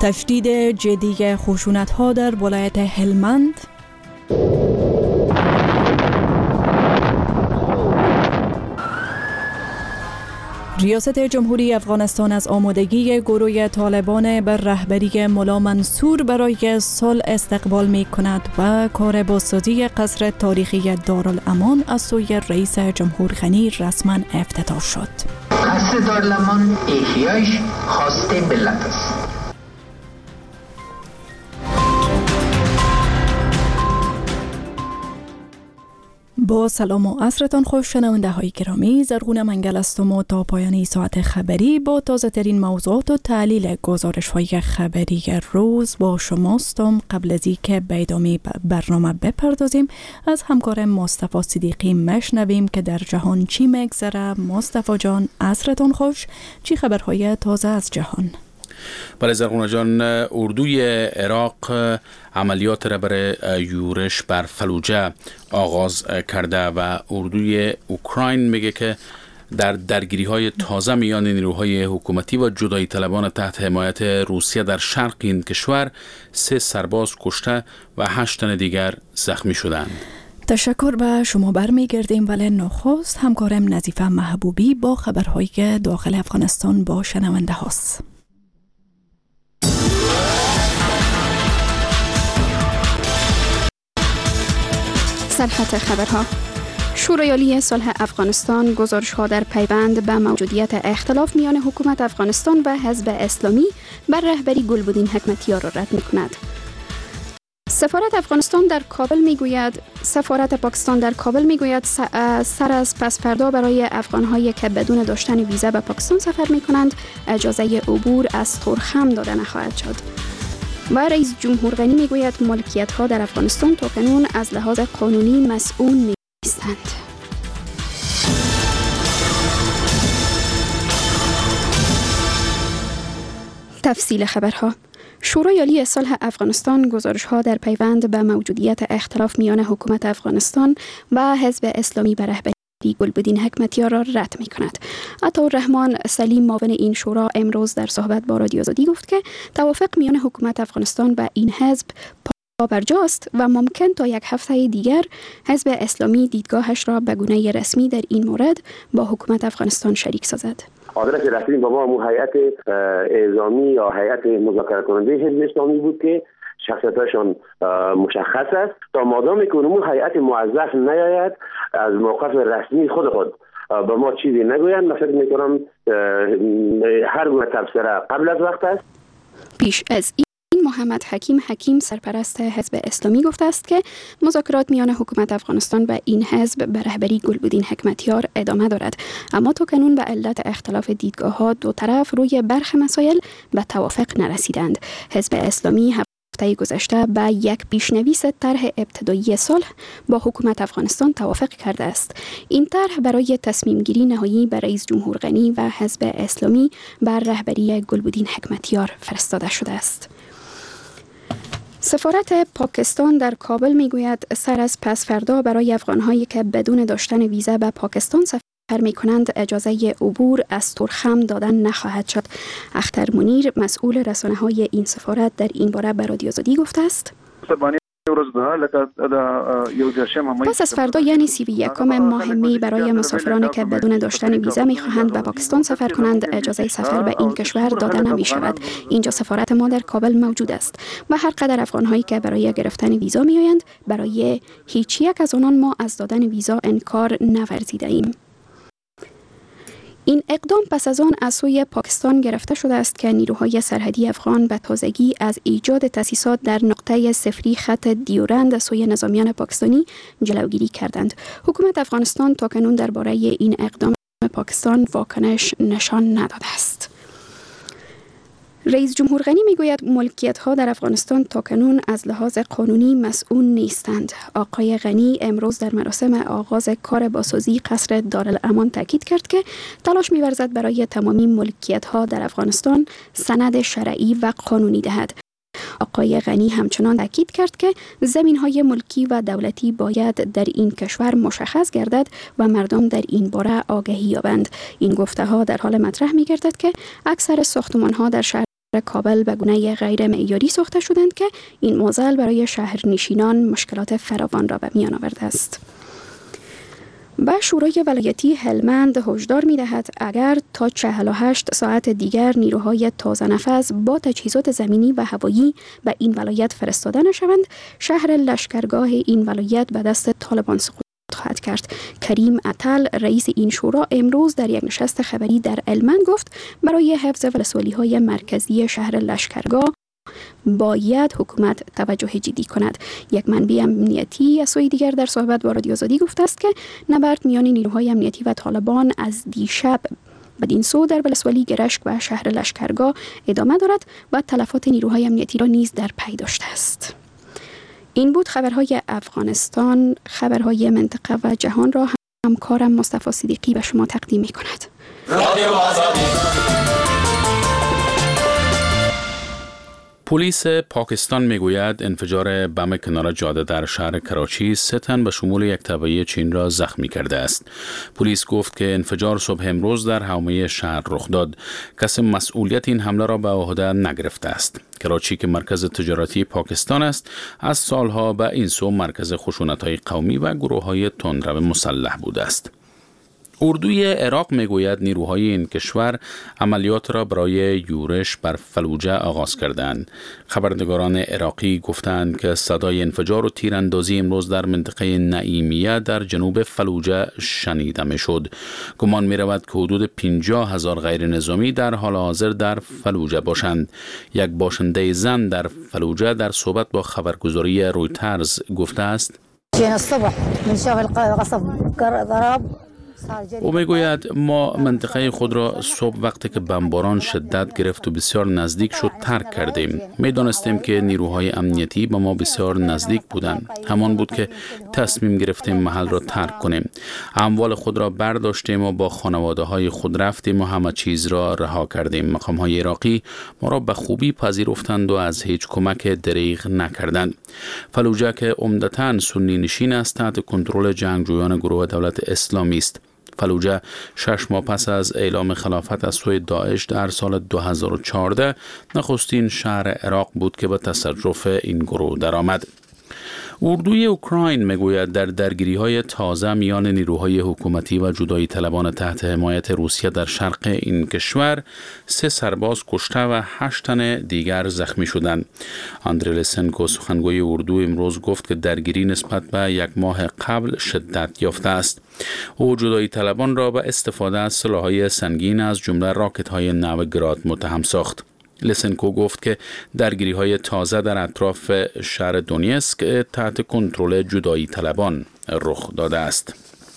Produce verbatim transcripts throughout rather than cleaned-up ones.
تشدید جدی خشونت‌ها در ولایت هلمند، ریاست جمهوری افغانستان از آمادگی گروه طالبان بر رهبری ملا منصور برای صلح استقبال می کند و کار بازسازی قصر تاریخی دارالامان از سوی رئیس جمهور غنی رسما افتتاح شد. قصر دارالامان احیایش خواست ملت است. با سلام و عصرتان خوش شنونده های گرامی، زرغون منگل هستم و تا پایان ساعت خبری با تازه ترین موضوعات و تحلیل گزارش های خبری روز با شماستم. قبل از اینکه به ادامه برنامه بپردازیم از همکار مصطفی صدیقی مشنویم که در جهان چی میگذره. مصطفی جان عصرتان خوش، چی خبرهای تازه از جهان؟ برای زرغونه جان، اردوی عراق عملیات را برای یورش بر فلوجه آغاز کرده و اردوی اوکراین میگه که در درگیری های تازه میان نیروهای حکومتی و جدایی طلبان تحت حمایت روسیه در شرق این کشور سه سرباز کشته و هشت تن دیگر زخمی شدند. تشکر به شما برمیگردیم، ولی نخست همکارم نظیفه محبوبی با خبرهای داخل افغانستان با شنونده هاست. سرخط خبرها. شورای عالی صلح افغانستان گزارش‌ها در پیوند به موجودیت اختلاف میان حکومت افغانستان و حزب اسلامی بر رهبری گلبدین حکمتیار را رد می‌کند. سفارت افغانستان در کابل میگوید سفارت پاکستان در کابل میگوید سر از پس فردا برای افغان‌هایی که بدون داشتن ویزا به پاکستان سفر می‌کنند اجازه عبور از تورخم داده نخواهد شد. و رئیس جمهور غنی میگوید ملکیت‌ها در افغانستان تاکنون از لحاظ قانونی مسئول نیستند. تفصیل خبرها. شورای عالی صلح افغانستان گزارش‌ها در پیوند به موجودیت اختلاف میان حکومت افغانستان و حزب اسلامی به رهبری گلبدین حکمتیار را رد می کند. عطاالرحمن سلیم معاون این شورا امروز در صحبت با رادیو آزادی گفت که توافق میان حکومت افغانستان و این حزب پابرجاست و ممکن تا یک هفته دیگر حزب اسلامی دیدگاهش را به گونه رسمی در این مورد با حکومت افغانستان شریک سازد. آدرس رسمی با ما مو هیئت اعزامی یا هیئت مذاکره کننده حزب اسلامی بود که شخصیتشان مشخص است. تا مادامی که اونمون هیئت موظف نیاید از موقف رسمی خود خود به ما چیزی نگویند، من فکر میکنم هر گونه تبصره قبل از وقت است. پیش از این محمد حکیم حکیم سرپرست حزب اسلامی گفته است که مذاکرات میان حکومت افغانستان و این حزب به رهبری گلبدین حکمتیار ادامه دارد، اما تاکنون به علت اختلاف دیدگاه‌ها دو طرف روی برخی مسائل به توافق نرسیدند. حزب اسلامی هفته گذشته به یک پیشنویس طرح ابتدایی صلح با حکومت افغانستان توافق کرده است. این طرح برای تصمیم گیری نهایی به رئیس جمهور غنی و حزب اسلامی بر رهبری گلبدین حکمتیار فرستاده شده است. سفارت پاکستان در کابل میگوید سر از پس فردا برای افغان‌هایی که بدون داشتن ویزا به پاکستان سفر می‌کنند اجازه عبور از تورخم دادن نخواهد شد. اختر منیر مسئول رسانه‌های این سفارت در این باره به رادیو آزادی گفته است: پس از فردا یعنی سی و یکم ماه می برای مسافرانی که بدون داشتن ویزا می‌خواهند به پاکستان سفر کنند اجازه سفر به این کشور داده نمی شود. اینجا سفارت ما در کابل موجود است و هر قدر افغان‌هایی که برای گرفتن ویزا می‌آیند برای هیچ یک از آنان ما از دادن ویزا انکار نورزیده ایم. این اقدام پس از آن از سوی پاکستان گرفته شده است که نیروهای سرحدی افغان به تازگی از ایجاد تأسیسات در نقطه صفری خط دیورند از سوی نظامیان پاکستانی جلوگیری کردند. حکومت افغانستان تاکنون درباره این اقدام پاکستان واکنش نشان نداده است. رئیس جمهور غنی میگوید ملکیت‌ها در افغانستان تاکنون از لحاظ قانونی مسئول نیستند. آقای غنی امروز در مراسم آغاز کار بازسازی قصر دارالامان تاکید کرد که تلاش می‌ورزد برای تمامی ملکیت‌ها در افغانستان سند شرعی و قانونی دهد. آقای غنی همچنان تاکید کرد که زمین‌های ملکی و دولتی باید در این کشور مشخص گردد و مردم در این باره آگاهی یابند. این گفته‌ها در حال مطرح می‌گردد که اکثر ساختمان‌ها در شهر کابل به گونه غیر معیاری ساخته شدند که این معضل برای شهرنشینان مشکلات فراوان را به میان آورده است. به شورای ولایتی هلمند هشدار می‌دهد اگر تا چهل و هشت ساعت دیگر نیروهای تازه نفس با تجهیزات زمینی و هوایی به این ولایت فرستاده نشوند، شهر لشکرگاه این ولایت به دست طالبان سقوط خواهد کرد. کریم اتل رئیس این شورا امروز در یک نشست خبری در هلمند گفت برای حفظ ولسوالی‌های مرکزی شهر لشکرگاه باید حکومت توجه جدی کند. یک منبع امنیتی از سوی دیگر در صحبت با رادیو آزادی گفته است که نبرد میان نیروهای امنیتی و طالبان از دیشب بدین سو در ولسوالی گرشک و شهر لشکرگاه ادامه دارد و تلفات نیروهای امنیتی را نیز در پی داشته است. این بود خبرهای افغانستان. خبرهای منطقه و جهان را همکارم مصطفی صدیقی به شما تقدیم می کند. رادیو آزادی. پلیس پاکستان میگوید انفجار بم کنار جاده در شهر کراچی سه تن به شمول یک تبعی چین را زخمی کرده است. پلیس گفت که انفجار صبح امروز در حومه شهر رخ داد. کسی مسئولیت این حمله را به عهده نگرفته است. کراچی که مرکز تجارتی پاکستان است، از سالها به این سو مرکز خشونت‌های قومی و گروه‌های تندرو مسلح بوده است. اردوی عراق میگوید نیروهای این کشور عملیات را برای یورش بر فلوجه آغاز کردند. خبرنگاران عراقی گفتند که صدای انفجار و تیراندازی امروز در منطقه نعیمیه در جنوب فلوجه شنیده میشد. گمان می رود که حدود پنجاه هزار غیر نظامی در حال حاضر در فلوجه باشند. یک باشنده زن در فلوجه در صحبت با خبرگزاری رویترز گفته است: او میگوید ما منطقه خود را صبح وقتی که بمباران شدت گرفت و بسیار نزدیک شد ترک کردیم. میدانستیم که نیروهای امنیتی به ما بسیار نزدیک بودند. همان بود که تصمیم گرفتیم محل را ترک کنیم. اموال خود را برداشتیم و با خانواده های خود رفتیم و همه چیز را رها کردیم. مقام های عراقی ما را به خوبی پذیرفتند و از هیچ کمک دریغ نکردند. فلوجه که عمدتاً سنی نشین است تحت کنترل جنگجویان گروه دولت اسلامی است. فلوجه شش ماه پس از اعلام خلافت از سوی داعش در سال دو هزار و چهارده نخستین شهر عراق بود که به تصرف این گروه درآمد. اردوی اوکراین میگوید در درگیری‌های تازه میان نیروهای حکومتی و جدایی طلبان تحت حمایت روسیه در شرق این کشور سه سرباز کشته و هشت تن دیگر زخمی شدند. آندری لسنکو سخنگوی اردو امروز گفت که درگیری نسبت به یک ماه قبل شدت یافته است. او جدایی طلبان را به استفاده از سلاح‌های سنگین از جمله راکت‌های نو گراد متهم ساخت. لسنکو گفت که درگیری‌های تازه در اطراف شهر دونیسک تحت کنترل جدایی طلبان رخ داده است.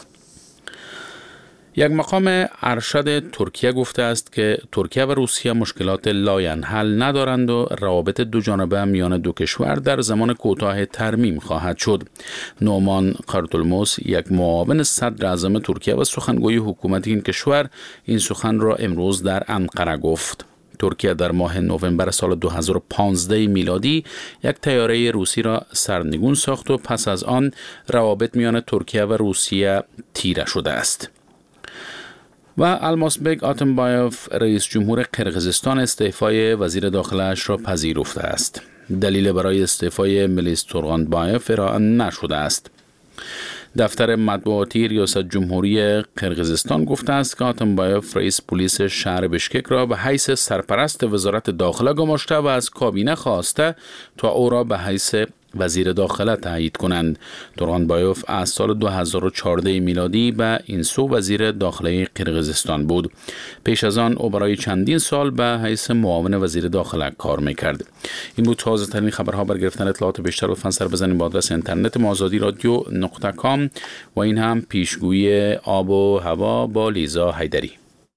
یک مقام ارشد ترکیه گفته است که ترکیه و روسیه مشکلات لاینحل ندارند و روابط دو جانبه میان دو کشور در زمان کوتاه ترمیم خواهد شد. نومان قرتولموس، یک معاون صدر اعظم ترکیه و سخنگوی حکومت این کشور، این سخن را امروز در انقره گفت. ترکیه در ماه نوامبر سال دو هزار و پانزده میلادی یک طیاره روسی را سرنگون ساخت و پس از آن روابط میان ترکیه و روسیه تیره شده است. و الماسبک آتمبایوف رئیس جمهور قرقیزستان استعفای وزیر داخله‌اش را پذیرفته است. دلیل برای استعفای ملیس تورغانبایوف ارائه نشده است. دفتر مطبوعاتی ریاست جمهوری قرقیزستان گفته است که آتمبایوف رئیس پلیس شهر بشکک را به حیث سرپرست وزارت داخله گماشته و از کابینه خواسته تا او را به حیث وزیر داخله تایید کنند. تورغانبایوف از سال دو هزار و چهارده میلادی به این سو وزیر داخله قرقیزستان بود. پیش از آن او برای چندین سال به حیث معاون وزیر داخله کار میکرد. این بود تازه ترین خبرها. بر گرفتن اطلاعات بیشتر لطفاً سر بزنید به آدرس اینترنت ما آزادی رادیو نقطه کام و این هم پیشگویی آب و هوا با لیزا حیدری.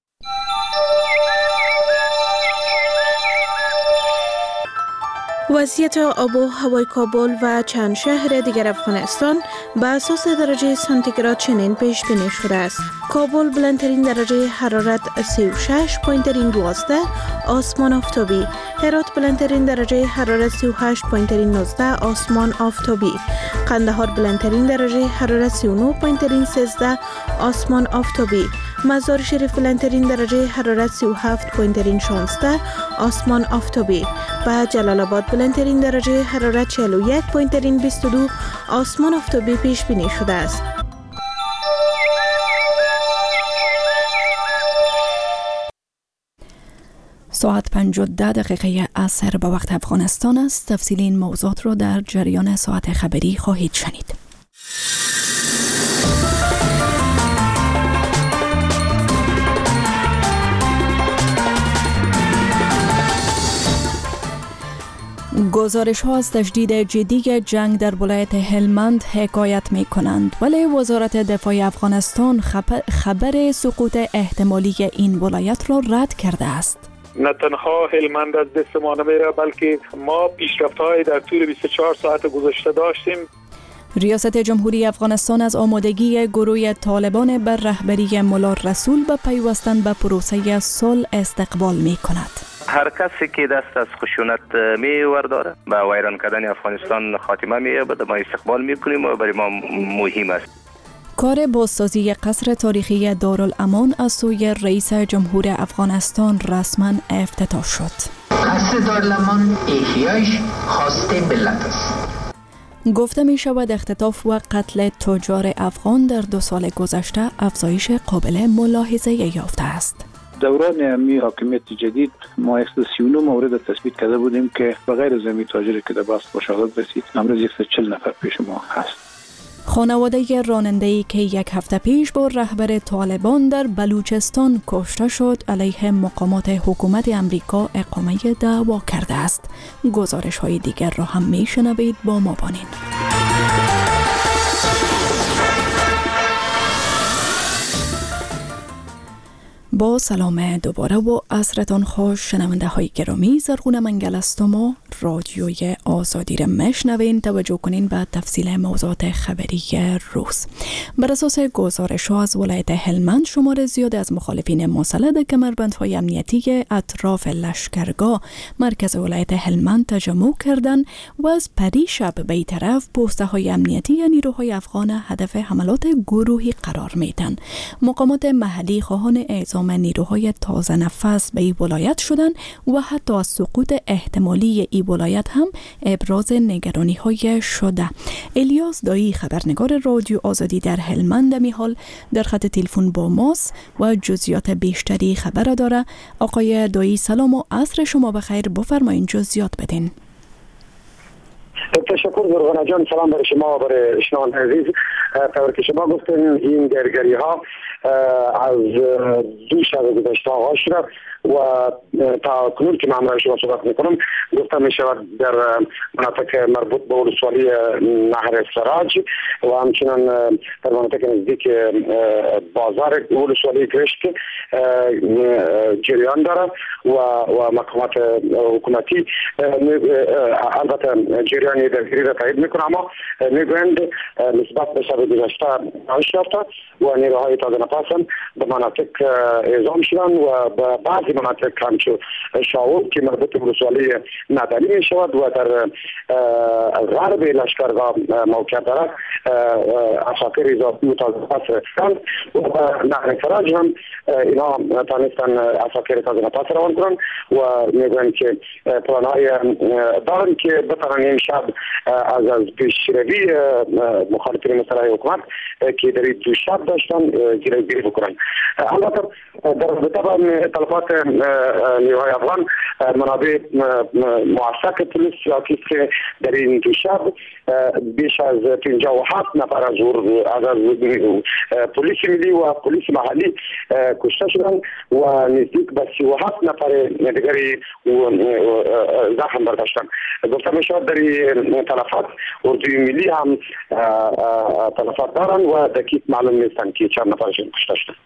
وضعیت آب و هوای کابل و چند شهر دیگر افغانستان به اساس درجه سانتیگراد چنین پیش بینی شده است. کابل بلندترین درجه حرارت سی و شش پایینترین دوازده آسمان آفتابی. هرات بلندترین درجه حرارت سی و هشت پایینترین نوزده آسمان آفتابی. قندهار بلندترین درجه حرارت سی و نه پایینترین سیزده آسمان آفتابی. مزار شریف بلندترین درجه حرارت سی و هفت و شانزده آسمان آفتابی. و جلال آباد بلندترین درجه حرارت چهل و یک و بیست و دو آسمان آفتابی پیش بینی شده است. ساعت پنج و ده دقیقه عصر به وقت افغانستان است. تفصیل این موضوعات را در جریان ساعت خبری خواهید شنید. گزارش ها از تشدید جدی جنگ در ولایت هلمند حکایت می کنند، ولی وزارت دفاع افغانستان خبر سقوط احتمالی این ولایت را رد کرده است. نه تنها هلمند از دست ما نمیره، بلکه ما پیشرفت‌های در طول بیست و چهار ساعت گذشته داشتیم. ریاست جمهوری افغانستان از آمادگی گروه طالبان بر رهبری ملا رسول به پیوستن به پروسه صلح استقبال می کند. هر کسی که دست از خشونت می ورداره به ویران کردن افغانستان خاتمه می یابد، ما استقبال می کنیم و برای ما مهم است. کار بازسازی قصر تاریخی دارالامان از سوی رئیس جمهور افغانستان رسما افتتاح شد. قصر دارالامان احیایش خواست ملت است. گفته می شود اختطاف و قتل تجار افغان در دو سال گذشته افزایش قابل ملاحظه یافته است. دوران امنی حاکمیت جدید ما صد و سی و نه مورد تثبیت کرده بودیم که بغیر زمین تاجری که در باست با شهادت رسید، امروز صد و چهل نفر پیش ما هست. خانواده راننده‌ای که یک هفته پیش با رهبر طالبان در بلوچستان کشته شد علیه مقامات حکومت امریکا اقامه دعوا کرده است. گزارش های دیگر را هم میشنوید، با ما بانید. با سلام دوباره و عصرتان خوش شنونده های گرامی. زرغون منگل هستم و رادیوی آزادی را میشنوین. توجه کنین به تفصیل موضوعات خبری روز. بر اساس گزارش ها از ولایت هلمند، شمار زیاد از مخالفین مسلح کمربندهای امنیتی اطراف لشکرگاه مرکز ولایت هلمند تجمع کردند و از پریشب به این طرف پوسته های امنیتی یا نیروهای افغان هدف حملات گروهی قرار میدن. مقامات محلی خواهان اعزام نیروهای تازه نفس به این ولایت شدن و حتی از سقوط احتمالی این ولایت هم ابراز نگرانی های شده. الیاس دایی، خبرنگار رادیو آزادی در هلمند، می حال در خط تلفن با ماست و جزئیات بیشتری خبر داره. آقای دایی سلام و عصر شما بخیر، بفرمایید جزئیات بدین. تشکر زرغانه جان، سلام برای شما و برای شنوان عزیز. طور که شما گفتین این درگیری ها از دو شب گذشته آغاز شده و تا کنون که من شما صحبت میکنم گفتم می شود در مناطق مربوط به ولسوالی نهر سراج و همچنان در مناطق نزدیک بازار ولسوالی گشت جریان داره و و مقامات حکومتی البته جریان درگیری را تایید میکنه، اما میگویند نسبت به شب گذشته کاهش یافته و نیروهای تازه نفس به مناطق اعزام شدن و به بعضی مناطق همچون شاوب که مربوط به ولسوالی نداری می شود و در غرب لشکرگاه موقع دارد عساکر اضافی و تازه نفس رسیدند و نهر فراج هم اینا تانستن عساکر تازه نفس روان کنند و میگویند که پلانهای دارن که بتانن این شب از از پیشروی مخالفین مسلح حکومت که در دو شب داشتن جلوگیری بکنن. البته در رابطه با تلفات نیروهای افغان، منابع موثق پلیس یاکی که در این دو شب بیش از پنجاه و هفت نفر از از پلیس ملی و پلیس محلی کشته شدند و نزدیک به سی و هفت نفر دیگری زخم برداشتند. گفته می شود در این تلفات اردوی ملی هم تلفات دارند و دقیق معلوم نیستند که چند نفرشون کشته شدند.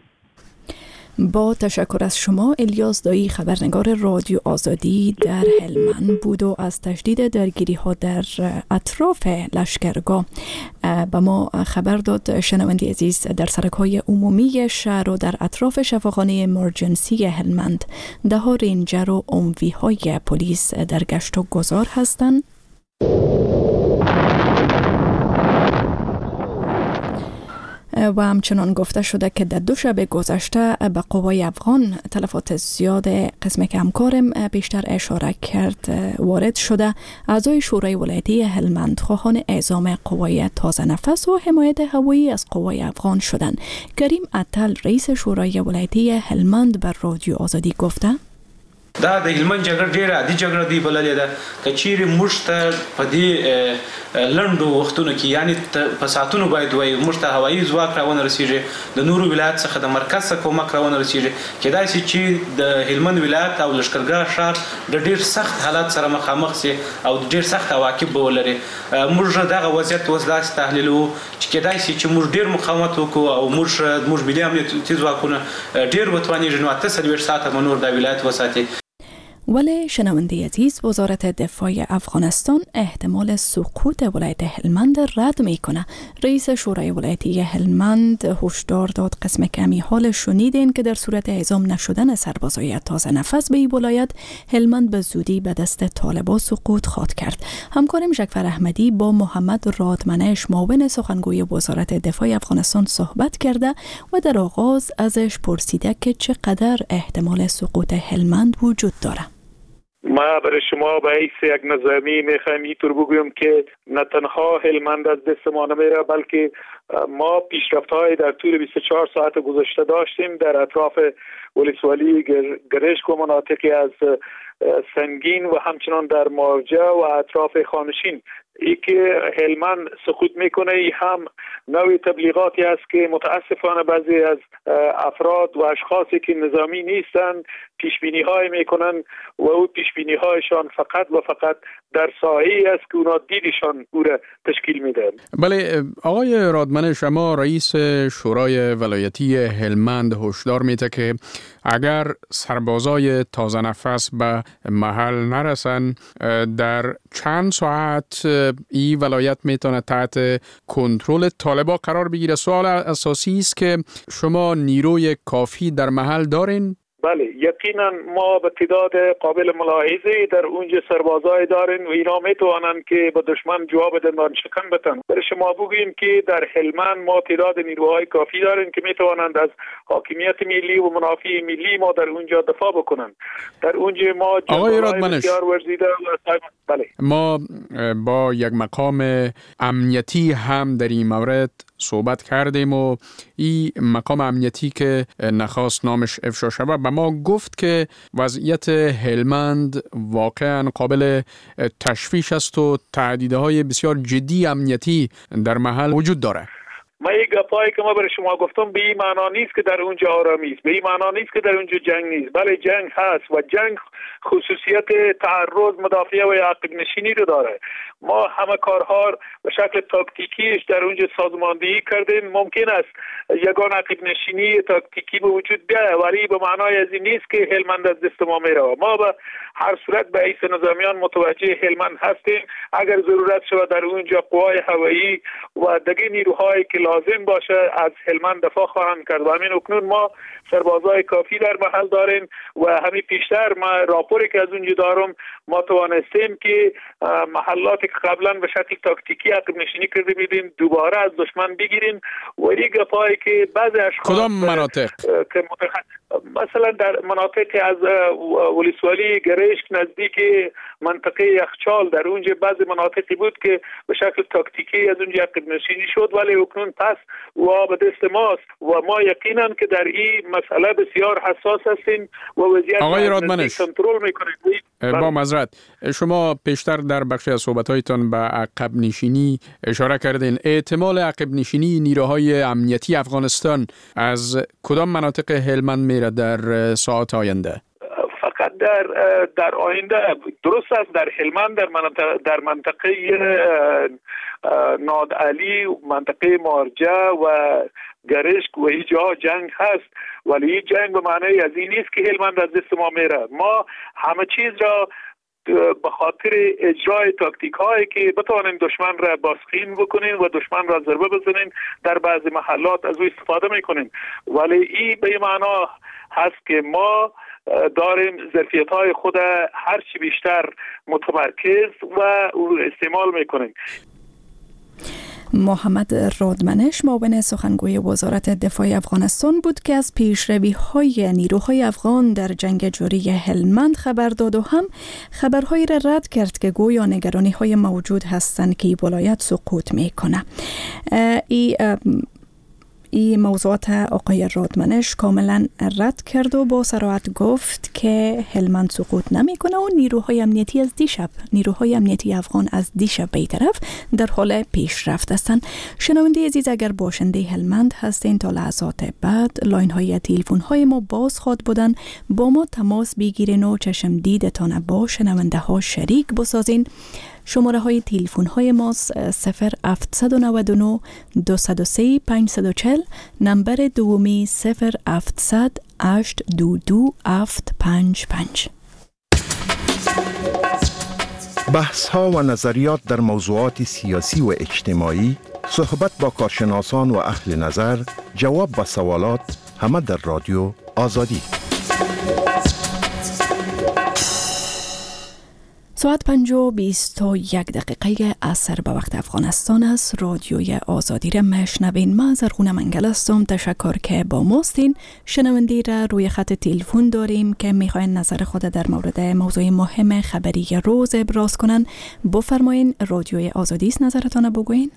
با تشکر از شما. الیاس دایی، خبرنگار رادیو آزادی در هلمند بود و از تشدید درگیری ها در اطراف لشکرگاه به ما خبر داد. شنوندی عزیز، در سرک های عمومی شهر و در اطراف شفاخانه امرجنسی هلمند ده ها رینجر و اموی های پلیس در گشت و گذار هستند. و همچنان گفته شده که در دو شب گذشته به قوای افغان تلفات زیاد. قسم که همکارم بیشتر اشاره کرد وارد شده. اعضای شورای ولایتی هلمند خواهان اعزام قوای تازه نفس و حمایت هوایی از قوای افغان شدند. کریم اتل رئیس شورای ولایتی هلمند بر رادیو آزادی گفته دا د هلمند جګړه ډیره عادي جګړه دی بللې ده که چیرې موږ ته په دې لنډو وختونو کې یعنی په ساعتونو باید وایي موږ ته هوایي ځواک راونه رسیږي د نورو ولایت څخه د مرکز څخه کومک راونه رسیږي کېدای شي چې د هلمند ولایت او لښکرګاه ښار د ډیر سخت حالات سره مخامخ سي او ډیر سخت عواقب به ولري. موږ دغه وضعیت اوس داسې تحلیلوو چې کېدای شي چې موږ ډیر مقاومت وکړو او موږ موږ ملي امنیتي ځواکونه ډیر وتوانیږي نو اته څلوېښت ساعته به نور د ولایت وساتي. ولی شنونده عزیز، وزارت دفاع افغانستان احتمال سقوط ولایت هلمند رد میکنه. رئیس شورای ولایتی هلمند هشدار داد قسم کمی حال شنیدین که در صورت اعزام نشدن سربازای تازه نفس به این ولایت هلمند به زودی به دست طالبا سقوط خواهد کرد. همکارم جعفر احمدی با محمد رادمنش معاون سخنگوی وزارت دفاع افغانستان صحبت کرده و در آغاز ازش پرسیده که چقدر احتمال سقوط هلمند وجود داره. ما برای شما به حیث یک نظامی میخوایم اینطور بگویم که نه تنها هلمند از دست ما نمیره بلکه ما پیشرفت‌های در طول بیست و چهار ساعت گذشته داشتیم در اطراف ولسوالی گرشک و مناطقی از سنگین و همچنان در مارجه و اطراف خانشین. ای که هلمند سقوط میکنه ای هم نوع تبلیغاتی است که متاسفانه بعضی از افراد و اشخاصی که نظامی نیستن پیشبینی های میکنن و او پیشبینی هایشان فقط و فقط در ساحه‌ای است که اونا دیدشان او را تشکیل میدن. بله آقای رادمن، شما رئیس شورای ولایتی هلمند هشدار میده که اگر سربازای تازه نفس به محل نرسن در چند ساعت این ولایت میتونه تحت کنترل طالبا قرار بگیره. سوال اساسی است که شما نیروی کافی در محل دارین؟ بله یقینا ما به تعداد قابل ملاحظه در اونجا سربازای داریم و اینا میتوانند که به دشمن جواب دندان شکن بدن. برای شما بگوییم که در هلمند ما تعداد نیروهای کافی داریم که میتوانند از حاکمیت ملی و منافع ملی ما در اونجا دفاع بکنند. در اونجا ما جنرالای بسیار ورزیده و بله ما با یک مقام امنیتی هم در این مورد صحبت کردیم و این مقام امنیتی که نخواست نامش افشا شود به ما گفت که وضعیت هلمند واقعا قابل تشویش است و تهدیدهای بسیار جدی امنیتی در محل وجود داره. ما یک گپایی که ما برای شما گفتم به این معنا نیست که در اونجا آرامی است، به این معنا نیست که در اونجا جنگ نیست، بله جنگ هست و جنگ خصوصیت تعرض مدافع و عقب نشینی رو داره. ما همه کارها به شکل تاکتیکیش در اونجا سازماندهی کردیم. ممکن است یگان عقب نشینی تاکتیکی به وجود بیاید ولی به معنای از این نیست که هلمند از دست ما میره. ما به هر صورت به حیث نظامیان متوجه هلمند هستیم. اگر ضرورت شود در اونجا قوای هوایی و دیگر نیروهایی که لازم باشه از هلمند دفاع خواهند کرد و همین اکنون ما سربازای کافی در محل داریم و همین پیشتر ما راپوری که از اونجا دارم ما توانستیم که محلاتی که قبلا به شکل تاکتیکی عقب نشینی کرده بودیم دوباره از دشمن بگیریم و یک گپایی که بعضی اشخاص کدام مناطق که متخ... مثلا در مناطق از ولسوالی گرشک نزدیک منطقه یخچال در اونجا بعضی مناطقی بود که به شکل تاکتیکی از اونجا عقب نشینی شد ولی اکنون پس و به دست ماست و ما یقینا که در این مسئله بسیار حساس هستیم و وضعیت آقای رادمنش کنترل میکنیم. با معذرت شما پیشتر در بخشی از صحبت‌هایتان به عقب نشینی اشاره کردین. احتمال عقب نشینی نیروهای امنیتی افغانستان از کدام مناطق هلمند میره در ساعات آینده؟ فقط در در آینده درست است در هلمند در منطقه در منطقه نادعلی منطقه مارجه و گرشک و اینجا جنگ هست ولی این جنگ به معنی از این نیست که هلمند از دست ما میره. ما همه چیز را به خاطر اجرای تاکتیک هایی که بتوانیم دشمن را بازخوین بکنیم و دشمن را ضربه بزنیم در بعضی محلات از او استفاده میکنیم ولی این به معنا هست که ما داریم ظرفیت های خود هر چی بیشتر متمرکز و استعمال میکنیم. محمد رادمنش معاون سخنگوی وزارت دفاع افغانستان بود که از پیشروی‌های نیروهای افغان در جنگ جاری هلمند خبر داد و هم خبرهایی را رد کرد که گویا نگرانی‌های موجود هستند که ولایت سقوط می‌کنه. ای این موضوعات آقای رادمنش کاملا رد کرد و با صراحت گفت که هلمند سقوط نمیکنه و نیروهای امنیتی از دیشب نیروهای امنیتی افغان از دیشب به طرف در حال پیشرفت هستند. شنونده عزیز، اگر باشنده هلمند هستین تا لحظات بعد لاین های تلفن های ما باز خواد بودن، با ما تماس بگیرین و چشم دیدتان با شنونده ها شریک بسازین. شماره های تلفن های ما صفر هفت نه نه دو صفر سه پنج چهار صفر، نمبر دومی صفر هفت صفر هشت دو دو هفت پنج پنج. بحث ها و نظریات در موضوعات سیاسی و اجتماعی، صحبت با کارشناسان و اهل نظر، جواب به سوالات، همه در رادیو آزادی. ساعت پنج و بیست و یک دقیقه اثر به وقت افغانستان است. رادیوی آزادی را مشنوین. من زرغونه منگل هستم. تشکر که با ماستین. شنوندی را روی خط تلفن داریم که میخواین نظر خود در مورد موضوع مهم خبری روز ابراز کنن. بفرمایین. رادیوی آزادی است، نظرتان بگوین.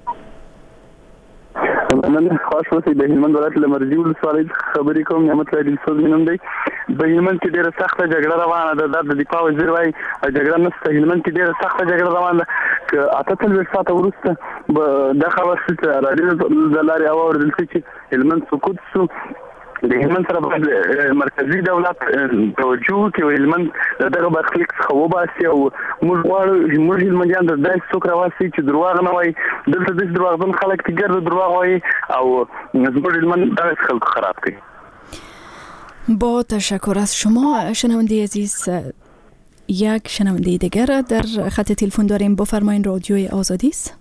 من خاص وسی د هلمند ولایت لمرجی ولسوالۍ خبرې کوم. نعمت الله دلسوز مې نوم دی. په هلمند کې ډېره سخته جګړه روانه ده. د دفاع وزیر وایي جګړه نشته. هلمند کې ډېره سخته جګړه روانه ده. که اته څلوېښت ساعته وروسته دا خبر چې راډیو د لارې واورېدل شي چې هلمند سقوط شو، د هلمند سره باید مرکزي دولت توجه وکړي او هلمند د دغه برخلیک څخه وباسي او موږ غواړو موږ هلمندیان د داسې څوک راواسي چې دروغ نه وایي. دلته داسې دروغجن خلک چې ګرده دروغ وایي او زموږ هلمند دغسې خلکو خراب کوي. با تشکر از شما شنونده عزیز. یک شنونده دیگر در خط تلفن داریم. بفرمایین. رادیوی آزادی است.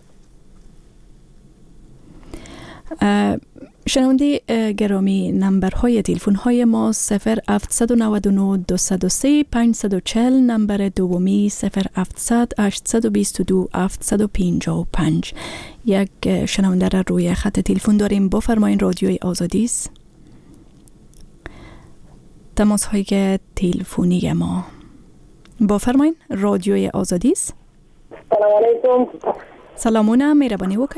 شنونده گرامی، نمبرهای تلفن های ما صفر هفت نه نه دو صفر سه پنج چهار صفر، نمبر دومی صفر هفت صفر هشت دو دو هفت پنج پنج. یک شنونده را روی خط تلفن داریم. بفرمایین. رادیوی آزادی است. تماس های تلفنی ما. بفرمایین. رادیوی آزادی است. سلام علیکم. سلامونه. مهربانی وکړئ.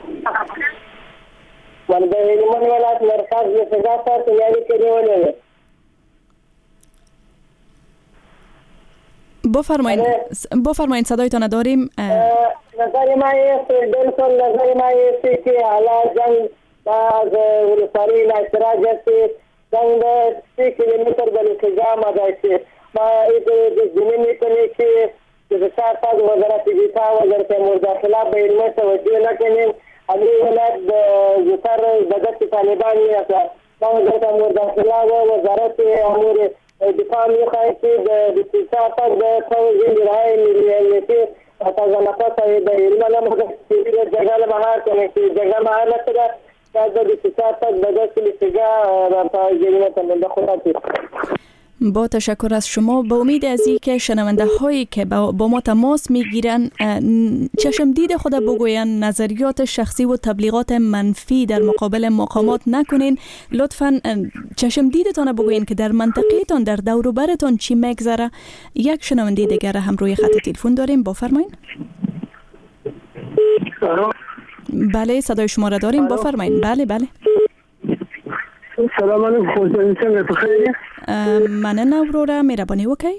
من د هلمند ولایت مرکز له فضا څخه تیاری کړی و. بفرمایید. بفرمایید. صدایتان داریم. نظر ما است بالکل نظر ما است که حالا جنگ از ولسوالی اعتراض است. جنگ سی کیلومتر بالاتجاه مدارس ما این زمین میکنه که بسیار از وزارت دفاع وزارت امور داخله به علم توجه نکنیم. امری ولایت د زفر د دست طالبان یا وزارت امور داخله و وزارت امور دفاع میخواهی که د سیاست د توجه رای ملی امنیتی تازه نفس د علم لمحه د جګړه مهار کنه چې جګړه مهار نه کړه د سیاست د دست لسجا را پایجینه تمنده خدا با تشکر از شما. با امید از این که شنونده هایی که با ما تماس میگیرن چشم دید خود بگوین، نظریات شخصی و تبلیغات منفی در مقابل مقامات نکنین. لطفاً چشم دیدتان بگوین که در منطقه‌تان در دور و برتان چی میگذره. یک شنونده دیگر هم روی خط تلفن داریم. بفرمایین. بله، صدای شما را داریم. بفرمایین. بله بله. سلام علیکم. څنګه بخیر؟ مننه وروره. مهرباني وکړئ.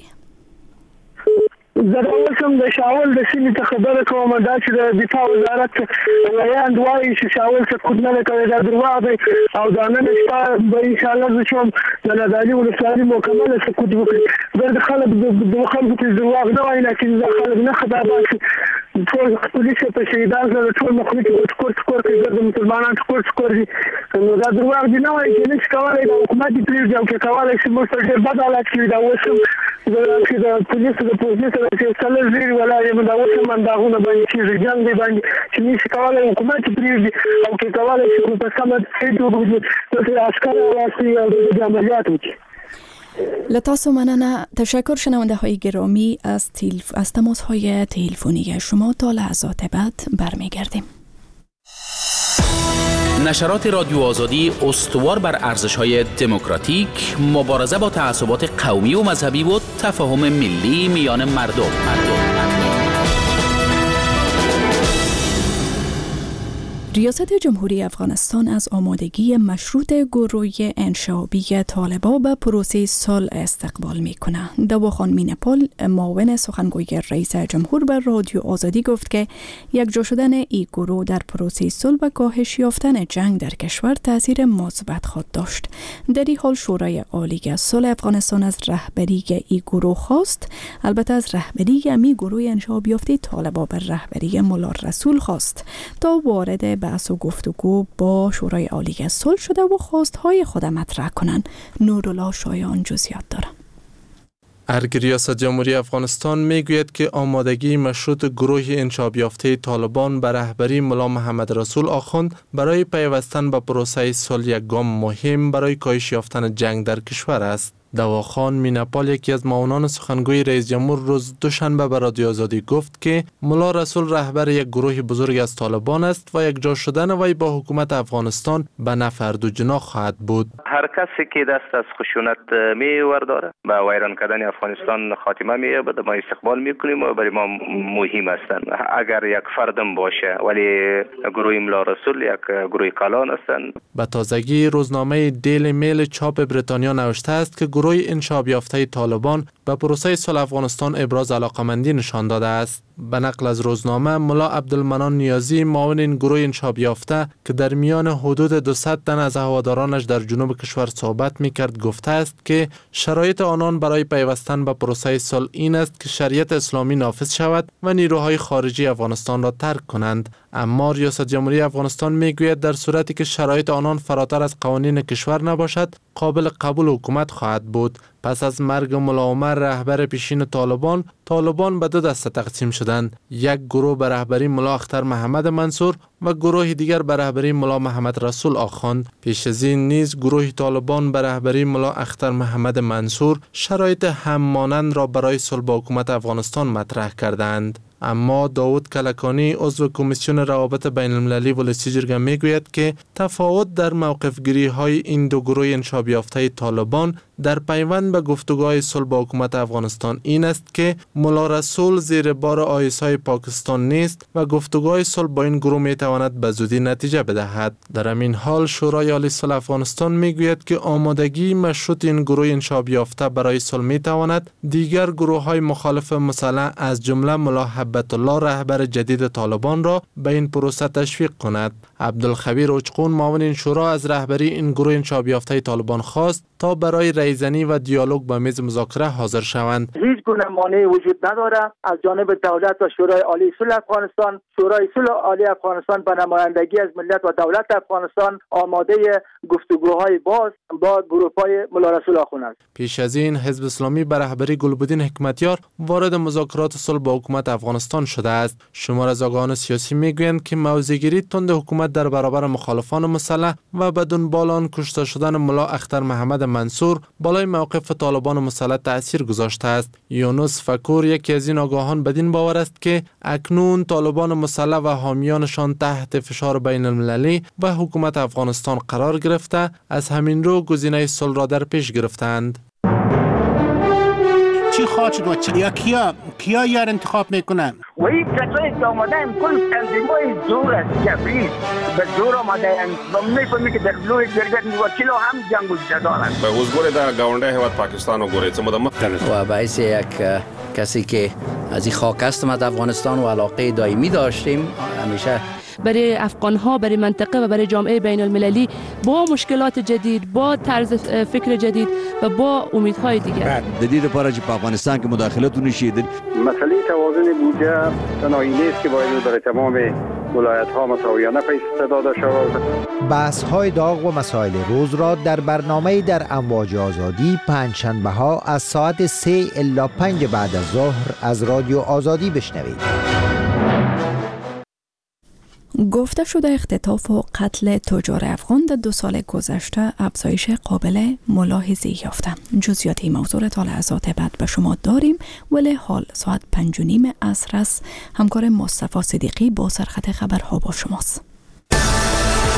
زه اوسم د شاول د سیمې ته خبره کوم. دا چې د دفاع وزارت ویاند وایي چې شاول څه خود نه کوي، دا دروغ دی او دا نن شپه به انشاءالله زه شوم د نادعلي ولسوالي مکمله سقوط وکړي. دا خلک د خلکو ته دروغ نه وایي، لکن دا خلک نه خبر باسي. ټول پولیس په شهیدان سره ټول مخلوق ټکور ټکور کوي، د مسلمانانو ټکور ټکور دي. نو دا دروغ دی نه وایي چې نشي کولی د حکومت دې پرېږدي او که کولی شي موږ سره ډېر بد حالات کې دا اوس هم د پولیسو د پولیسو چې څلور زیري ولاړ یم، دا اوس هم انداغونه باندې کېږي، جنګ دی باندې چې نشي کولی حکومت یې پرېږدي او که کولی شي خو په سمه توګه عسکر راواسي او د عملیات وکړي. لطاسو مننه. تشکر شنونده های گرامی از, تلف... از تماس های تلفنی شما. تا لحظات بعد برمیگردیم. نشرات رادیو آزادی استوار بر ارزش‌های دموکراتیک، مبارزه با تعصبات قومی و مذهبی و تفاهم ملی میان مردم. مردم. ریاست جمهوری افغانستان از آمادگی مشروط گروه انشابی طالبان به پروسه صلح استقبال می‌کند. دواخان مینپال معاون سخنگوی رئیس جمهور به رادیو آزادی گفت که یکجا شدن این گروه در پروسه صلح و کاهش یافتن جنگ در کشور تاثیر مثبت خواهد داشت. در این حال شورای عالی صلح افغانستان از رهبری این گروه خواست، البته از رهبری امی گروه انشابی یافته طالبان بر رهبری مولا رسول خواست تا وارد بحث و گفتگو با شورای عالی صلح شده و خواستهای خود مطرح کنند. نورالله شایان جزئیات دارد. ارگ ریاست جمهوری افغانستان میگوید که آمادگی مشروط گروه انشاب یافته طالبان به رهبری مولا محمد رسول آخوند برای پیوستن به پروسه صلح یک گام مهم برای کاهش یافتن جنگ در کشور است. دواخان مینپال یکی از معاونان سخنگوی رئیس جمهور روز دوشنبه به رادیو آزادی گفت که مولا رسول رهبر یک گروه بزرگ از طالبان است و یک جا شدن وی با حکومت افغانستان به نفع دو جناح خواهد بود. هر کسی که دست از خشونت می ورداره با ویران کردن افغانستان خاتمه می یابد، ما استقبال میکنیم و برای ما مهم هستند. اگر یک فردم باشه ولی گروه مولا رسول یک گروه کلان هستند. به تازگی روزنامه دیلی میل چاپ بریتانیا نوشته است که گروه انشاب یافته طالبان به پروسه صلح افغانستان ابراز علاقمندی نشان داده است. به نقل از روزنامه، ملا عبدالمنان نیازی معاون این گروه انشاب یافته که در میان حدود دویست تن از هوادارانش در جنوب کشور صحبت می‌کرد گفته است که شرایط آنان برای پیوستن به پروسه صلح این است که شریعت اسلامی نافذ شود و نیروهای خارجی افغانستان را ترک کنند. اما ریاست جمهوری افغانستان میگوید در صورتی که شرایط آنان فراتر از قوانین کشور نباشد قابل قبول حکومت خواهد بود. پس از مرگ ملا عمر رهبر پیشین طالبان، طالبان به دو دسته تقسیم شدند. یک گروه به رهبری ملا اختر محمد منصور و گروه دیگر به رهبری ملا محمد رسول آخوند. پیش از این نیز گروه طالبان به رهبری ملا اختر محمد منصور شرایط هممانند را برای صلح با حکومت افغانستان مطرح کردند. اما داود کلکانی عضو کمیسیون روابط بین المللی ولسی جرگه میگوید که تفاوت در موقف گیری های این دو گروه انشاب یافته طالبان در پیوند به گفتگوهای صلح با حکومت افغانستان این است که مولا رسول زیر بار آیس‌های پاکستان نیست و گفتگوهای صلح با این گروه می تواند به زودی نتیجه بدهد. در همین حال شورای عالی صلح افغانستان میگوید که آمادگی مشروط این گروه انشاب یافته برای صلح می تواند دیگر گروه های مخالف مسلح از جمله ملا حبت الله رهبر جدید طالبان را به این پروسه تشویق کند. عبدالخبیر اوچقون معاون این شورا از رهبری این گروه انشاب یافته طالبان خواست تا برای رایزنی و دیالوگ به میز مذاکره حاضر شوند. هیچ گونه مانعی وجود نداره از جانب دولت و شورای عالی صلح افغانستان. شورای صلح عالی افغانستان به نمایندگی از ملت و دولت افغانستان آماده گفتگوهای باز با گروه‌های مولا رسول آخوند است. پیش از این حزب اسلامی به رهبری گلبدین حکمتیار وارد مذاکرات صلح با حکومت افغانستان شده است. شمار از آگاهان سیاسی میگویند که موضع‌گیری تند حکومت در برابر مخالفان مسلح و بدون بالان کشته شدن ملا اختر محمد منصور بالای موقف طالبان مسلح تأثیر گذاشته است. یونس فکور یکی از این آگاهان بدین باور است که اکنون طالبان مسلح و حامیانشان تحت فشار بین المللی و حکومت افغانستان قرار گرفته، از همین رو گزینه صلح را در پیش گرفتند. چی خواهد شد و چی؟ یا کیا کیا یار انتخاب میکنن؟ و این کسایی که آمده هم کل تنظیمای زور است، جبری به زور آمده هم و میفهمی که در لوی جرگت وکیل هم جنگ و جدال است. به حضور در گاونده هیواد پاکستان و گوره چمدم و باعث یک کسی که از این خاک هستم از افغانستان و علاقه دائمی داشتیم همیشه برای افغان ها، برای منطقه و برای جامعه بین المللی با مشکلات جدید، با طرز فکر جدید و با امیدهای دیگر. جدید لپاره چې په افغانستان کې مداخلت ونشي. مسئله توازن بودجه تنهایی نیست که باید برای تمام ولایت ها مساویانه پیش داده شود. بحث های داغ و مسائل روز را در برنامه در امواج آزادی پنجشنبه ها از ساعت سه الی پنج بعد از ظهر از رادیو آزادی بشنوید. گفته شده اختطاف و قتل تجار افغان در دو سال گذشته افزایش قابل ملاحظه‌ای یافته. جزئیات این موضوع را تا لحظات بعد به شما داریم، ولی حال ساعت پنج و نیم عصر است. همکار مصطفی صدیقی با سرخط خبرها با شماست.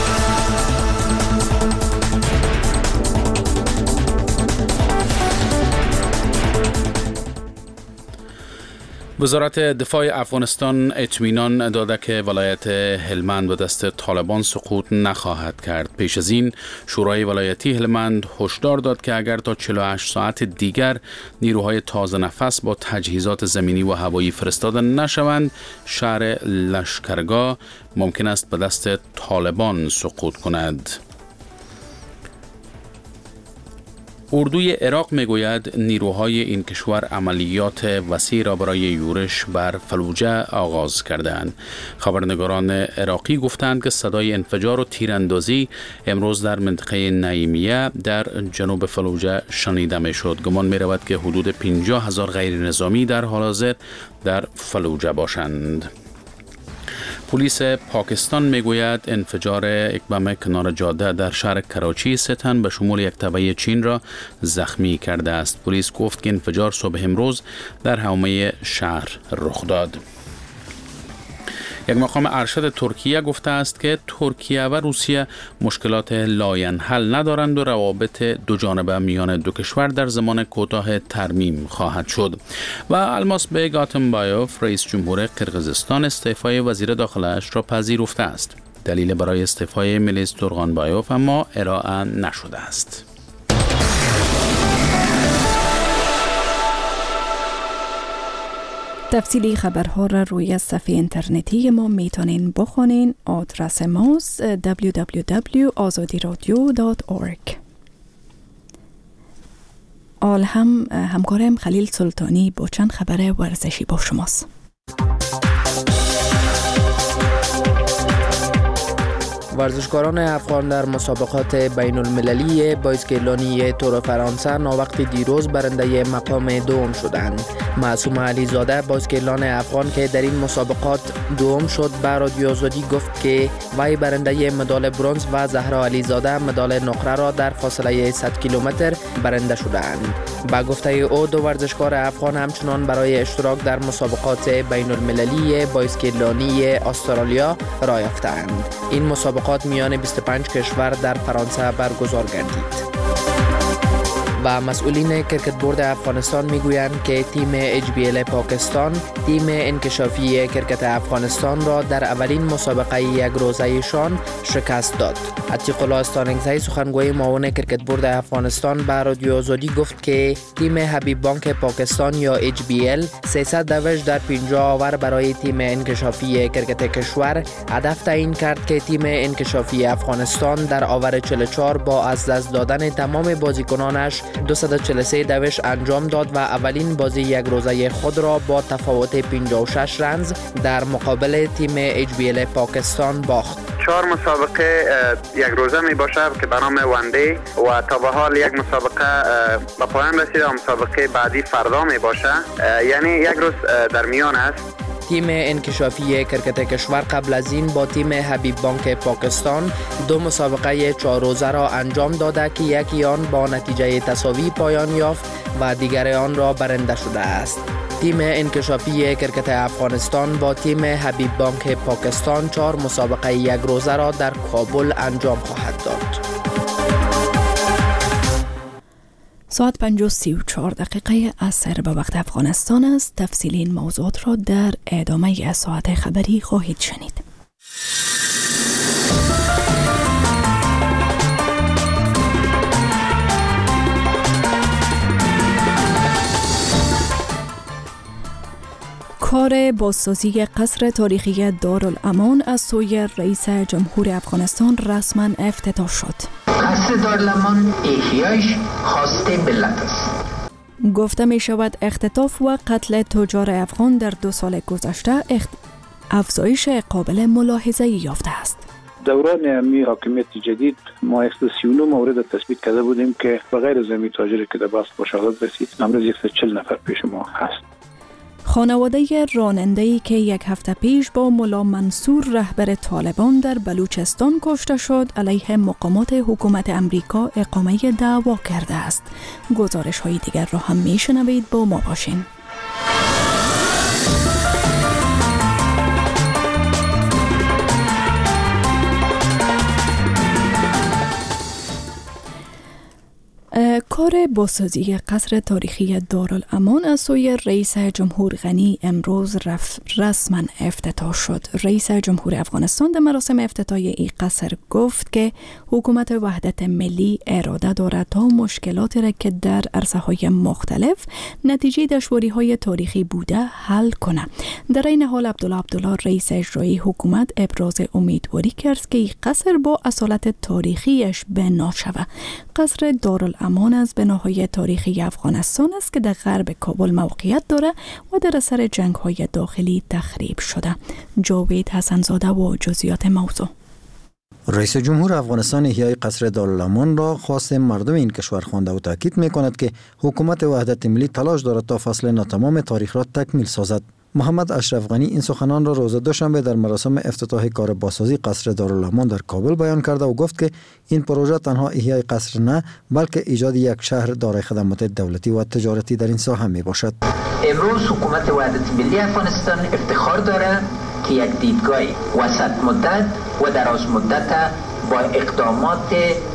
وزارت دفاع افغانستان اطمینان داده که ولایت هلمند به دست طالبان سقوط نخواهد کرد. پیش از این شورای ولایتی هلمند هشدار داد که اگر تا چهل و هشت ساعت دیگر نیروهای تازه نفس با تجهیزات زمینی و هوایی فرستاده نشوند، شهر لشکرگاه ممکن است به دست طالبان سقوط کند. اردوی عراق میگوید نیروهای این کشور عملیات وسیع را برای یورش بر فلوجه آغاز کردند. خبرنگاران عراقی گفتند که صدای انفجار و تیراندازی امروز در منطقه نعیمیه در جنوب فلوجه شنیده میشد. گمان می رود که حدود پنجاه هزار غیر نظامی در حال حاضر در فلوجه باشند. پلیس پاکستان میگوید انفجار یک بم کنار جاده در شهر کراچی سه تن به شمول یک تبعه چین را زخمی کرده است. پلیس گفت که انفجار صبح امروز در حومه شهر رخ داد. یک مقام ارشد ترکیه گفته است که ترکیه و روسیه مشکلات لاینحل ندارند و روابط دو جانبه میان دو کشور در زمان کوتاه ترمیم خواهد شد. و الماس بیگ آتمبایوف رئیس جمهور قرقیزستان استعفای وزیر داخله‌اش را پذیرفته است. دلیل برای استعفای میلیس تورغانبایوف اما ارائه نشده است. تفصیلی خبرها را روی صفحه اینترنتی ما میتونین بخونین. آدرس ماست دبلیو دبلیو دبلیو دات آزادی رادیو دات اورگ. آل هم همکارم خلیل سلطانی با چند خبر ورزشی با شماست. ورزشکاران افغان در مسابقات بین المللی بایسکلانی تور فرانسه ناوقت دیروز برنده مقام دوم شدند. معصوم علیزاده بایسکلان افغان که در این مسابقات دوم شد به رادیو آزادی گفت که وی برنده مدال برنز و زهرا علیزاده مدال نقره را در فاصله صد کیلومتر برنده شدند. با گفته او دو ورزشکار افغان همچنان برای اشتراک در مسابقات بین المللی بایسکلانی استرالیا راه یافتند. این مسابقات میان بیست و پنج کشور در فرانسه برگزار گردید. و مسئولین کرکت بورد افغانستان میگویند که تیم اچ بی ال پاکستان تیم انکشافی کرکت افغانستان را در اولین مسابقه یک روزه‌شان شکست داد. عتیق الله استانگزی سخنگوی معاون کرکت بورد افغانستان به رادیو آزادی گفت که تیم حبیب بانک پاکستان یا اچ بی ال سیصد دوش در پنجاه آور برای تیم انکشافی کرکت کشور هدف تعیین کرد که تیم انکشافی افغانستان در آور چهل و چهار با از دست دادن تمام بازیکنانش دویست و چهل و سه دوش انجام داد و اولین بازی یک روزه خود را با تفاوت پنجاه و شش رنز در مقابل تیم اچ بی ال پاکستان باخت. چهار مسابقه یک روزه می باشه که به نام وندی و تا به حال یک مسابقه به پایان رسیده و مسابقه بعدی فردا می باشه، یعنی یک روز در میان است. تیم انکشافی کرکت کشور قبل از این با تیم حبیب بانک پاکستان دو مسابقه چهار روزه را انجام داده که یکی آن با نتیجه تساوی پایان یافت و دیگر آن را برنده شده است. تیم انکشافی کرکت افغانستان با تیم حبیب بانک پاکستان چهار مسابقه یک روزه را در کابل انجام خواهد داد. ساعت پنج و سی و چهار دقیقه عصر به وقت افغانستان است. تفصیل این موضوعات را در ادامه ساعت خبری خواهید شنید. کار بازسازی قصر تاریخی دارالامان از سوی رئیس جمهور افغانستان رسما افتتاح شد. قصر دارالامان احیایش خواسته ملت است. گفته می شود اختطاف و قتل تجار افغان در دو سال گذشته اخت... افزایش قابل ملاحظه یافته است. دوران امی حاکمیت جدید ما صد و سی و نه مورد تثبیت کرده بودیم که بغیر از امی تاجری که در بست با شهادت رسید امروز صد و چهل نفر پیش ما هست. خانواده راننده‌ای که یک هفته پیش با ملا منصور رهبر طالبان در بلوچستان کشته شد علیه مقامات حکومت امریکا اقامه دعوا کرده است. گزارش های دیگر را هم میشنوید، با ما باشین. کار کار بازسازی قصر تاریخی دارالامان از سوی رئیس جمهور غنی امروز رسما افتتاح شد. رئیس جمهور افغانستان در مراسم افتتاحیه این قصر گفت که حکومت وحدت ملی اراده دارد تا مشکلاتی را که در عرصه‌های مختلف نتیجه دشواری‌های تاریخی بوده حل کند. در این حال عبدالله عبدالله رئیس اجرایی حکومت ابراز امیدواری کرد که این قصر با اصالت تاریخیش بنا شود. قصر دارالامان از بناهای تاریخی افغانستان است که در غرب کابل موقعیت دارد و در اثر جنگ‌های داخلی تخریب شده. جاوید حسنزاده و جزئیات موضوع. رئیس جمهور افغانستان احیای قصر دارالامان را خواست مردم این کشور خوانده و تاکید می‌کند که حکومت وحدت ملی تلاش دارد تا فصل ناتمام تاریخ را تکمیل سازد. محمد اشرف غنی این سخنان را روز دوشنبه در مراسم افتتاح کار بازسازی قصر دارالامان در کابل بیان کرده و گفت که این پروژه تنها احیای قصر نه بلکه ایجاد یک شهر دارای خدمات دولتی و تجارتی در این ساحه می باشد. امروز حکومت وحدت ملی افغانستان افتخار دارد که یک دیدگاه وسط مدت و دراز مدت با اقدامات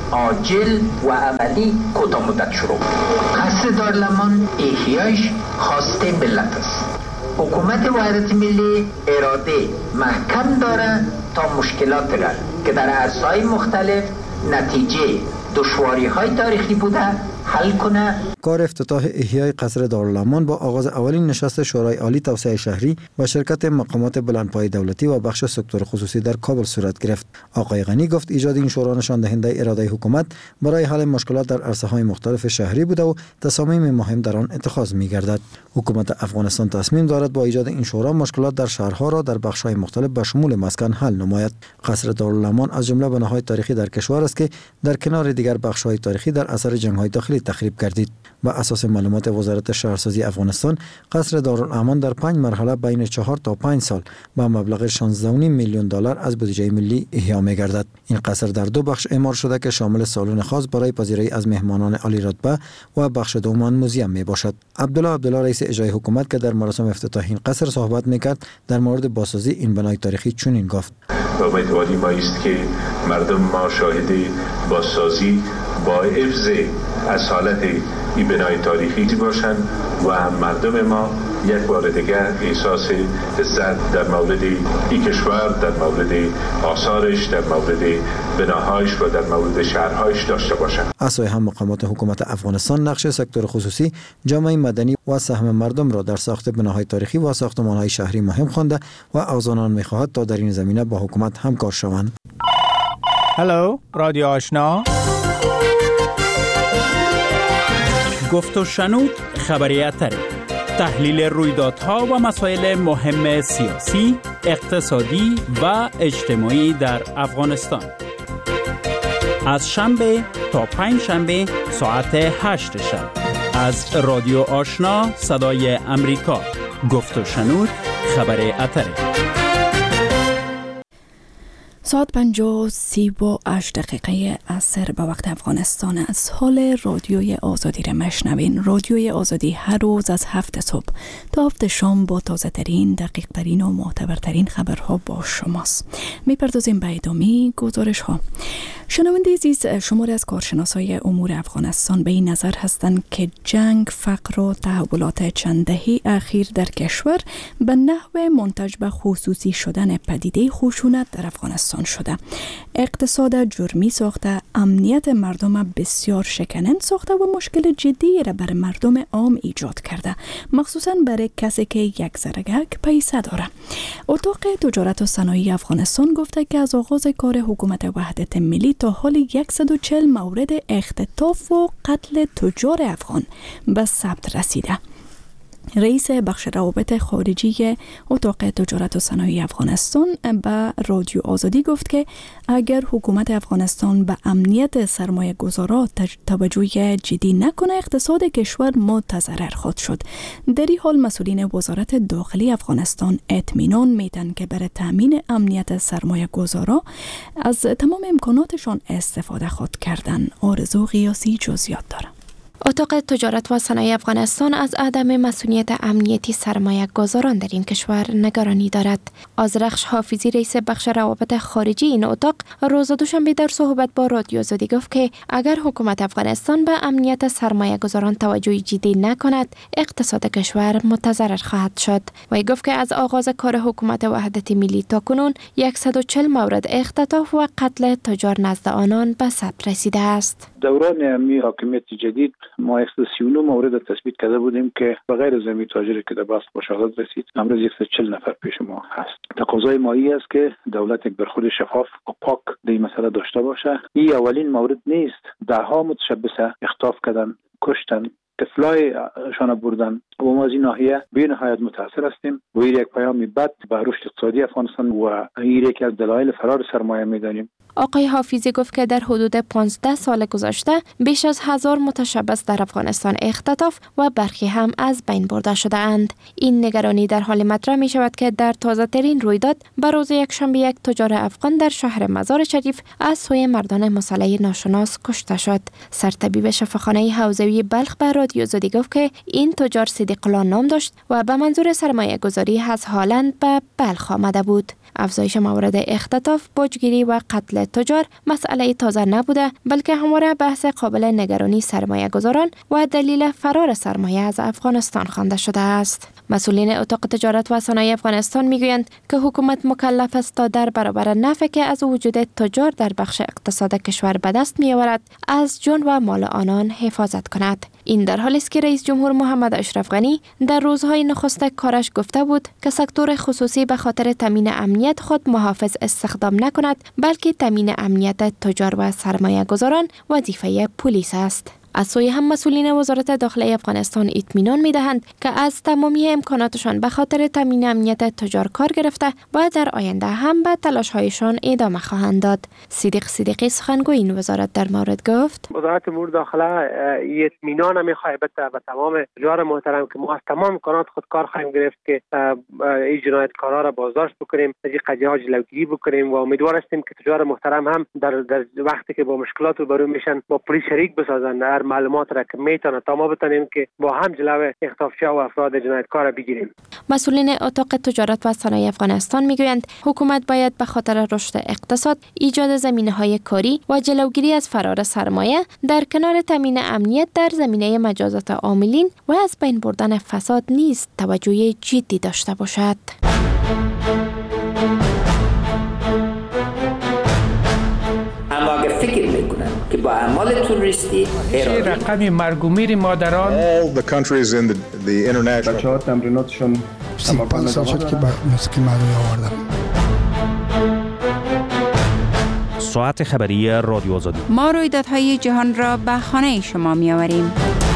عاجل و عملی کوتاه مدت شروع. قصر دارالامان احیایش خواست ملت است. حکومت وحدت ملی اراده محکم دارد تا مشکلات را که در عرصه‌های مختلف نتیجه دشواری‌های تاریخی بوده حل کنه. کار افتتاح احیای قصر دارالامان با آغاز اولین نشست شورای عالی توسعه شهری و شرکت مقامات بلندپایه دولتی و بخش سکتور خصوصی در کابل صورت گرفت. آقای غنی گفت ایجاد این شورا نشان دهنده اراده حکومت برای حل مشکلات در عرصه‌های مختلف شهری بوده و تصامیم مهم در آن اتخاذ می‌گردد. حکومت افغانستان تصمیم دارد با ایجاد این شورا مشکلات در شهرها را در بخش‌های مختلف به شمول مسکن حل نماید. قصر دارالامان از جمله بناهای تاریخی در کشور است که در کنار دیگر بخش‌های تاریخی در اثر جنگ‌های داخلی تخریب گردید. بر اساس معلومات وزارت شهرسازی افغانستان، قصر دارالامان در پنج مرحله بین چهار تا پنج سال با مبلغ شانزده و نیم میلیون دلار از بودجه ملی احیا می‌گردد. این قصر در دو بخش اعمار شده که شامل سالن خاص برای پذیرایی از مهمانان عالی رتبه و بخش دوم موزیم میباشد. عبدالله عبدالله رئیس اجرایی حکومت که در مراسم افتتاح این قصر صحبت میکرد در مورد بازسازی این بنای تاریخی چنین گفت: امیدواری ما است که مردم ما شاهد بازسازی با حفظ اصالت این بنای تاریخی باشند و مردم ما یک بار دیگر احساس عزت در مورد این کشور، در مورد آثارش، در مورد بناهایش و در مورد شهرهایش داشته باشند. از سوی هم مقامات حکومت افغانستان نقش سکتور خصوصی، جامعه مدنی و سهم مردم را در ساخت بناهای تاریخی و ساختمانهای شهری مهم خوانده و از آنان می‌خواهد تا در این زمینه با حکومت همکار شوند. هلو، رادیو آشنا. گفت و شنود خبریاتره. تحلیل رویدادها و مسائل مهم سیاسی، اقتصادی و اجتماعی در افغانستان. از شنبه تا پنج شنبه ساعت هشت شب از رادیو آشنا صدای امریکا. گفت و شنود خبریاتره. ساعت پنجاه سی و هشت دقیقه عصر به وقت افغانستان از حال رادیوی آزادی را مشنوین. رادیوی آزادی هر روز از هفت صبح تا هفت شام با تازه ترین، دقیق ترین و معتبرترین خبرها با شماست. میپردازیم به ادامه گزارش ها. شنونده عزیز، شماری از کارشناسای امور افغانستان به این نظر هستند که جنگ، فقر و تحولات چند دهه اخیر در کشور به نحو منتج به خصوصی شدن پدیده خشونت در افغانستان شده. اقتصاد جرمی ساخته، امنیت مردم بسیار شکننده ساخته و مشکل جدی را بر مردم عام ایجاد کرده، مخصوصا برای کسی که یک ذره‌گک پیسه داره. اتاق تجارت و صنایع افغانستان گفته که از آغاز کار حکومت وحدت ملی تا حال صد و چهل مورد اختطاف و قتل تجار افغان به ثبت رسیده. رئیس بخش روابط خارجی اتاق تجارت و صنایع افغانستان به رادیو آزادی گفت که اگر حکومت افغانستان به امنیت سرمایه گذاران توجه جدی نکنه، اقتصاد کشور متضرر خواهد شد. در این حال مسئولین وزارت داخلی افغانستان اطمینان میدن که برای تامین امنیت سرمایه گذاران از تمام امکاناتشان استفاده خواهد کردن. آرزو قیاسی جزئیات داره. اتاق تجارت و صنایع افغانستان از عدم مسئولیت امنیتی سرمایه گذاران در این کشور نگرانی دارد. آذرخش حافظی رئیس بخش روابط خارجی این اتاق روز دوشنبه در صحبت با رادیو آزادی گفت که اگر حکومت افغانستان به امنیت سرمایه گذاران توجه جدی نکند، اقتصاد کشور متضرر خواهد شد. و گفت که از آغاز کار حکومت وحدت ملی تا کنون صد و چهل مورد اختطاف و قتل تجار نزد آنان به ثبت رسیده است. دوران امی حاکمیت جدید ما صد و سی و نه مورد تثبیت کرده بودیم که بغیر زمین تاجری که در بست با شهادت رسید، امروز صد و چهل نفر پیش ما هست. تقاضای مایی است که دولت یک برخورد شفاف و پاک در این مسئله داشته باشه. این اولین مورد نیست. ده ها متشبثه اختطاف کردن، کشتن، طفلای شان بردن و ما از این ناحیه به نهایت متاثر هستیم و این یک پیامی بد به رشد اقتصادی افغانستان و این یکی از دلایل فرار سرمایه می‌دانیم. آقای حافظی گفت که در حدود پانزده سال گذشته بیش از هزار متشبث در افغانستان اختطاف و برخی هم از بین برده شده اند. این نگرانی در حال مطرح می شود که در تازه ترین رویداد به روز یکشنبه یک تجار افغان در شهر مزار شریف از سوی مردان مسلح ناشناس کشته شد. سرطبیب شفاخانه حوزوی بلخ به رادیو آزادی گفت که این تجار صدیق الله نام داشت و به منظور سرمایه گذاری از هالند به بلخ آمده بود. افزایش موارد اختطاف، باجگیری و قتل تجار مسئله تازه نبوده، بلکه همواره بحث قابل نگرانی سرمایه گذاران و دلیل فرار سرمایه از افغانستان خوانده شده است. مسئولین اتاق تجارت و صنایع افغانستان میگویند که حکومت مکلف است تا در برابر نفعی که از وجود تجار در بخش اقتصاد کشور به دست میآورد، از جان و مال آنان حفاظت کند. این در حالی است که رئیس جمهور محمد اشرف غنی در روزهای نخست کارش گفته بود که سکتور خصوصی به خاطر تامین امنیت خود محافظ استخدام نکند، بلکه تامین امنیت تجار و سرمایه گذاران وظیفه پلیس است. از سوی هم مسئولین وزارت داخلی افغانستان اطمینان می‌دهند که از تمامی امکاناتشان به خاطر تامین امنیت تجار کار گرفته و در آینده هم به تلاش‌هایشان ادامه خواهند داد. صدیق صدیقی سخنگوی این وزارت در مورد گفت: وزارت امور داخله اطمینان می‌خواهد به تمام تجار محترم که ما از تمام امکانات خود کار خواهیم گرفت که این جنایتکارا را بازداشت بکنیم، از این قضیه‌ها جلوگیری بکنیم و امیدوار هستیم که تجار محترم هم در, در وقتی که با مشکلات روبرو میشن با پلیس شریک بسازند، معلومات را که میتونه تا ما بتونیم که با هم جلوی اختطافچی و افراد جنایتکار را بگیریم. مسئولین اتاق تجارت و صنایع افغانستان میگویند حکومت باید به خاطر رشد اقتصاد، ایجاد زمینه‌های کاری و جلوگیری از فرار سرمایه در کنار تامین امنیت در زمینه مجازات عاملین و از بین بردن فساد نیز توجه جدی داشته باشد. اما اگر فکر میکنن که با اعمال توریستی رقم مرگ و میر مادران all the countries in the, the international بچه‌ها تمریناتشون پنج سال شد که موسیقی مردمی آوردم. ساعت خبری رادیو آزادی. ما رویدادهای جهان را به خانه شما می‌آوریم.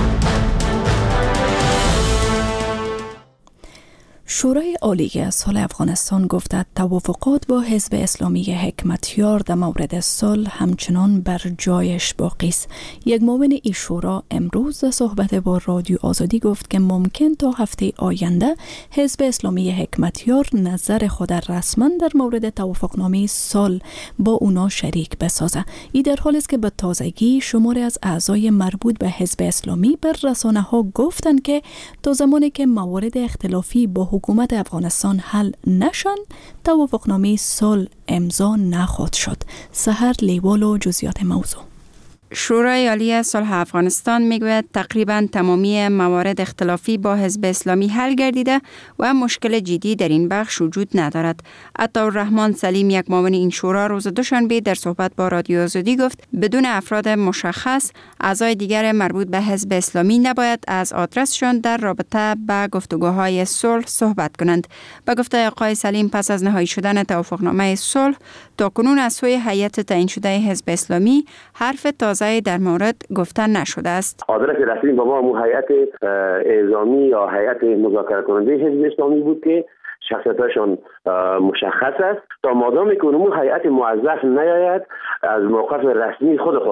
شورای عالی صلح افغانستان گفته توافقات با حزب اسلامی حکمتیار در مورد صلح همچنان بر جایش باقی است. یک معاون این شورا امروز در صحبت با رادیو آزادی گفت که ممکن تا هفته آینده حزب اسلامی حکمتیار نظر خود رسما در مورد توافقنامه صلح با اونا شریک بسازه. این در حالی است که به تازگی شماری از اعضای مربوط به حزب اسلامی بر رسانه ها گفتند که تا زمانی که موارد اختلافی با حکومت افغانستان حل نشن توافقنامه صلح امضا نخواهد شد. سحر لیوال و جزئیات موضوع. شورای عالی صلح افغانستان میگوید تقریبا تمامی موارد اختلافی با حزب اسلامی حل گردیده و مشکل جدی در این بخش وجود ندارد. عطاالرحمن سلیم، یک معاون این شورا، روز دوشنبه در صحبت با رادیو آزادی گفت بدون افراد مشخص اعضای دیگر مربوط به حزب اسلامی نباید از آدرسشان در رابطه با گفتگوهای صلح صحبت کنند. به گفته آقای سلیم پس از نهایی شدن توافقنامه صلح تاکنون از سوی هیئت تعیین شده حزب اسلامی حرف تازه در مورد گفتن نشده است. آدرس رسمی با ما مو هیئت اعزامی یا هیئت مذاکره کننده حزب اسلامی بود که شخصیتشان مشخص است. تا مادامی که اونمون هیئت موظف نیاید از موقف رسمی خود خود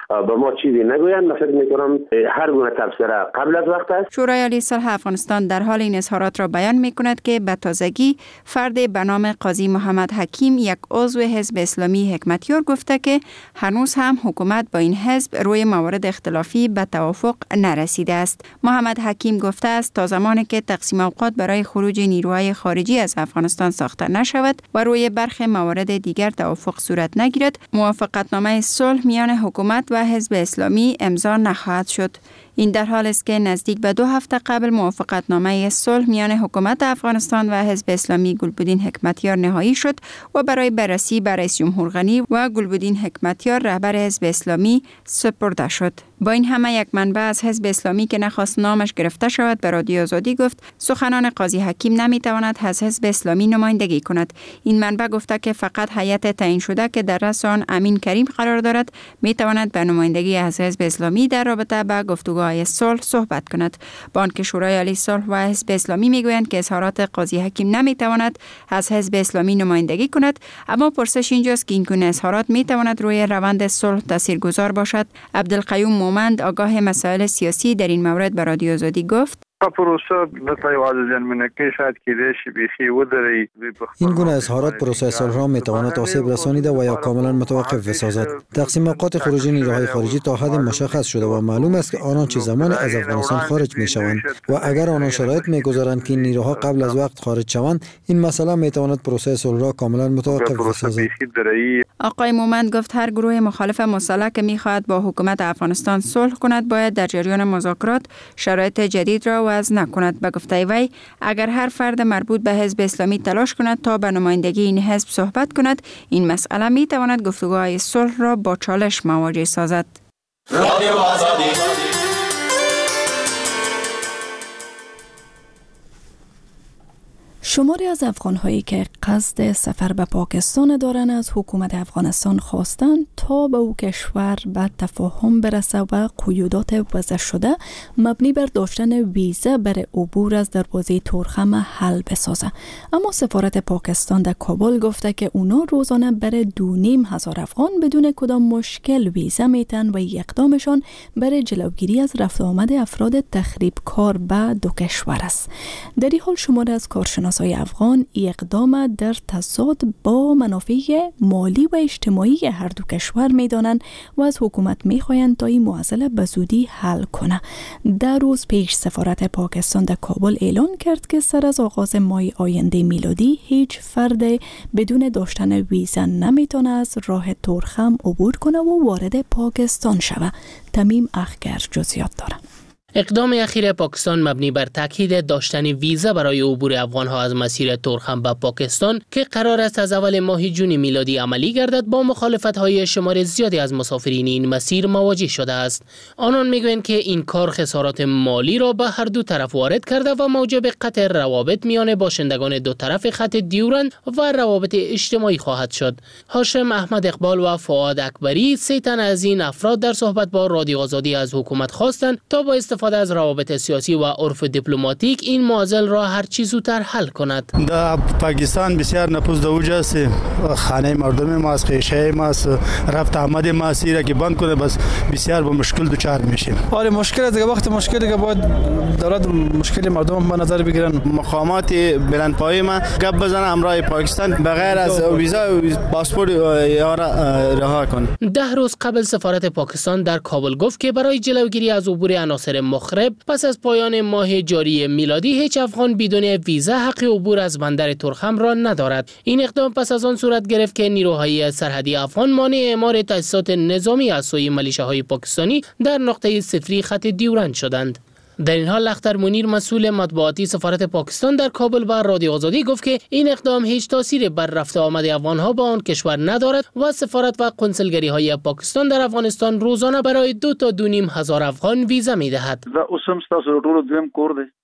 به ما چیزی نگویند. من فکر میکنم هر گونه تبصره قبل از وقت است. شورای عالی صلح افغانستان در حال این اظهارات را بیان میکند که به تازگی فرد به نام قاضی محمد حکیم، یک عضو حزب اسلامی حکمتیار، گفته که هنوز هم حکومت با این حزب روی موارد اختلافی به توافق نرسیده است. محمد حکیم گفته است تا زمانی که تقسیم اوقات برای خروج نیروهای خارجی از افغانستان ساخته نشود و روی برخی موارد دیگر توافق صورت نگیرد، موافقتنامه صلح میان حکومت و حزب اسلامی امضا نخواهد شد. این در حال است که نزدیک به دو هفته قبل موافقتنامه صلح میان حکومت افغانستان و حزب اسلامی گلبدین حکمتیار نهایی شد و برای بررسی به رئیس جمهور غنی و گلبدین حکمتیار رهبر حزب اسلامی سپرده شد. با این همه یک منبع از حزب اسلامی که نخواست نامش گرفته شود به رادیو آزادی گفت سخنان قاضی حکیم نمیتواند از حزب اسلامی نمایندگی کند. این منبع گفته که فقط هیئت تعیین شده که در رأس آن امین کریم قرار دارد میتواند به نمایندگی از حزب اسلامی در رابطه با گفتگوهای صلح صحبت کند. با آنکه شورای عالی صلح و حزب اسلامی میگویند که اظهارات قاضی حکیم نمیتواند از حزب اسلامی نمایندگی کند، اما پرسش اینجاست که این گونه اظهارات میتواند روی روند صلح تاثیرگذار باشد. عبدالقیوم مومند آگاه مسائل سیاسی در این مورد به رادیو آزادی گفت پروسه مثل واضح منکی شاید که دیشی بیخی ودری. این گونه اظهارات پروسه صلح را میتواند آسیب رسانیده و یا کاملا متوقف بسازد. تقسیم اوقات خروجی نیروهای خارجی تا حد مشخص شده و معلوم است که آنان چه زمان از افغانستان خارج میشوند و اگر آنان شرایط میگذارند که این نیروها قبل از وقت خارج شوند، این مسئله میتواند پروسه صلح را کاملا متوقف بسازد. آقای مومند گفت هر گروه مخالف مسلح که میخواهد با حکومت افغانستان صلح کند باید در جریان مذاکرات شرایط جدید را وضع نکند. به گفته وی اگر هر فرد مربوط به حزب اسلامی تلاش کند تا به نمایندگی این حزب صحبت کند، این مسئله می تواند گفتگوهای صلح را با چالش مواجه سازد. رادیو آزادی. شماری از افغان‌هایی که قصد سفر به پاکستان دارند از حکومت افغانستان خواستند تا به او کشور به تفاهم برسه و قیودات وضع شده مبنی بر داشتن ویزا برای عبور از دروازه تورخم حل بسازه. اما سفارت پاکستان در کابل گفته که اونا روزانه برای دو نیم هزار افغان بدون کدام مشکل ویزا میتن و اقدامشان برای جلوگیری از رفت آمد افراد تخریب کار به دو کشور است. در این حال شماری از کارشناسان افغان اقدام در تضاد با منافع مالی و اجتماعی هر دو کشور میدانند و از حکومت میخواهند تا این معضله به زودی حل کنه. در روز پیش سفارت پاکستان در کابل اعلان کرد که سر از آغاز ماه آینده میلادی هیچ فرد بدون داشتن ویزا نمیتونه از راه تورخم عبور کنه و وارد پاکستان شوه. تمیم اخگر جزئیات داره. اقدام اخیر پاکستان مبنی بر تاکید داشتن ویزا برای عبور افغان‌ها از مسیر تورخم به پاکستان که قرار است از اول ماه جون میلادی عملی گردد با مخالفت‌های شمار زیادی از مسافرین این مسیر مواجه شده است. آنان میگویند که این کار خسارات مالی را به هر دو طرف وارد کرده و موجب قطع روابط میان باشندگان دو طرف خط دیورند و روابط اجتماعی خواهد شد. هاشم احمد اقبال و فؤاد اکبری سه تن از این افراد در صحبت با رادیو آزادی از حکومت خواستند تا با استفاده از روابط سیاسی و عرف دیپلماتیک این معضل را هر چی زودتر حل کند. در پاکستان بسیار نفوذ در اوج است. خانه مردم ما است، خیشه ما است، رفت آمد ما است که بند کنه بس بسیار با مشکل دچار میشیم. آره مشکل است. وقت مشکلی که باید دولت مشکل مردم به نظر بگیرن. مقامات بلندپایه ما گپ بزنه همراه پاکستان بغیر از ویزا و پاسپورت یا رها کن. ده روز قبل سفارت پاکستان در کابل گفت که برای جلوگیری از عبور عناصر مخرب پس از پایان ماه جاری میلادی هیچ افغان بدون ویزا حق عبور از بندر تورخم را ندارد. این اقدام پس از آن صورت گرفت که نیروهای سرحدی افغان مانع اعمار تاسیسات نظامی از سوی ملیشه‌های پاکستانی در نقطه صفری خط دیورند شدند. در این حال لختر منیر مسئول مطبوعاتی سفارت پاکستان در کابل با رادیو آزادی گفت که این اقدام هیچ تأثیری بر رفت آمد افغان‌ها به آن کشور ندارد و سفارت و کنسولگری‌های پاکستان در افغانستان روزانه برای دو تا دو نیم هزار افغان ویزا می‌دهد. دا اوسم تاسو ټول دویم کور دی.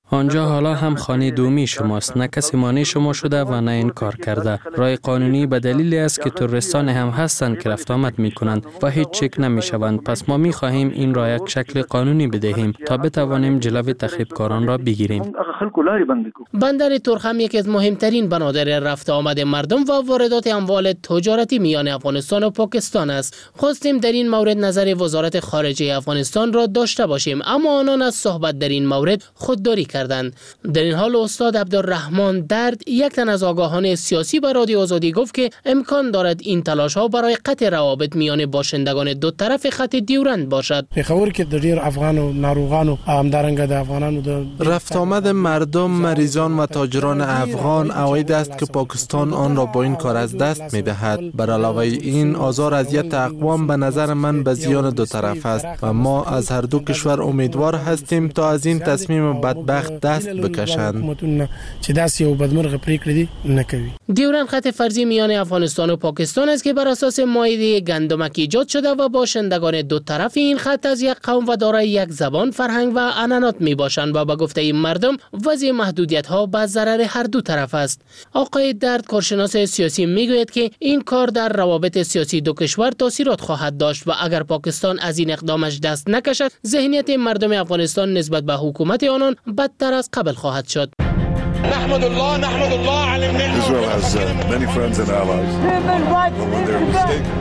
آنجا حالا هم خانه دومی شماست، نه کسی مانع شما شده و نه این کار کرده. رای قانونی به دلیلی است که تروریستان هم هستند که رفت آمد می کنند و هیچ چک نمی شوند. پس ما می خواهیم این را یک شکل قانونی بدهیم تا بتوانیم جلوی تخریبکاران را بگیریم. بندر تورخم یکی از مهمترین بنادر رفت آمد مردم و واردات اموال تجارتی میان افغانستان و پاکستان است. خواستیم در این مورد نظر وزارت خارجه افغانستان را داشته باشیم، اما آنان از صحبت در این مورد خودداری کردند. در این حال استاد عبدالرحمن درد، یک تن از آگاهان سیاسی، به رادیو آزادی گفت که امکان دارد این تلاش ها برای قطع روابط میان باشندگان دو طرف خط دیورند باشد. خبر که در افغان و ناروغان و همدارنګ د افغانانو رفت آمد مردم، مریضان و تاجران افغان عواید است که پاکستان آن را با این کار از دست می دهد. بر علاوه این آزار اذیت اقوام به نظر من به زیان دو طرف است و ما از هر دو کشور امیدوار هستیم تا از این تصمیم بدبخت دست بکشند. چې داسې یو بدمرغه پریکړه دي نه کوي. دیورند خط فرضی میان افغانستان و پاکستان است که بر اساس مایده گندمک ایجاد شده و باشندگان دو طرف این خط از یک قوم و دارای یک زبان، فرهنگ و عنعنات می باشند و به گفته این مردم وضع محدودیت ها به ضرر هر دو طرف است. آقای درد، کارشناس سیاسی، میگوید که این کار در روابط سیاسی دو کشور تاثیرات خواهد داشت و اگر پاکستان از این اقدامش دست نکشد، ذهنیت مردم افغانستان نسبت به حکومت آنان بدتر از قبل خواهد شد. نحمد الله نحمد الله على النعمة. Israel has uh, many friends and allies. When they're mistaken.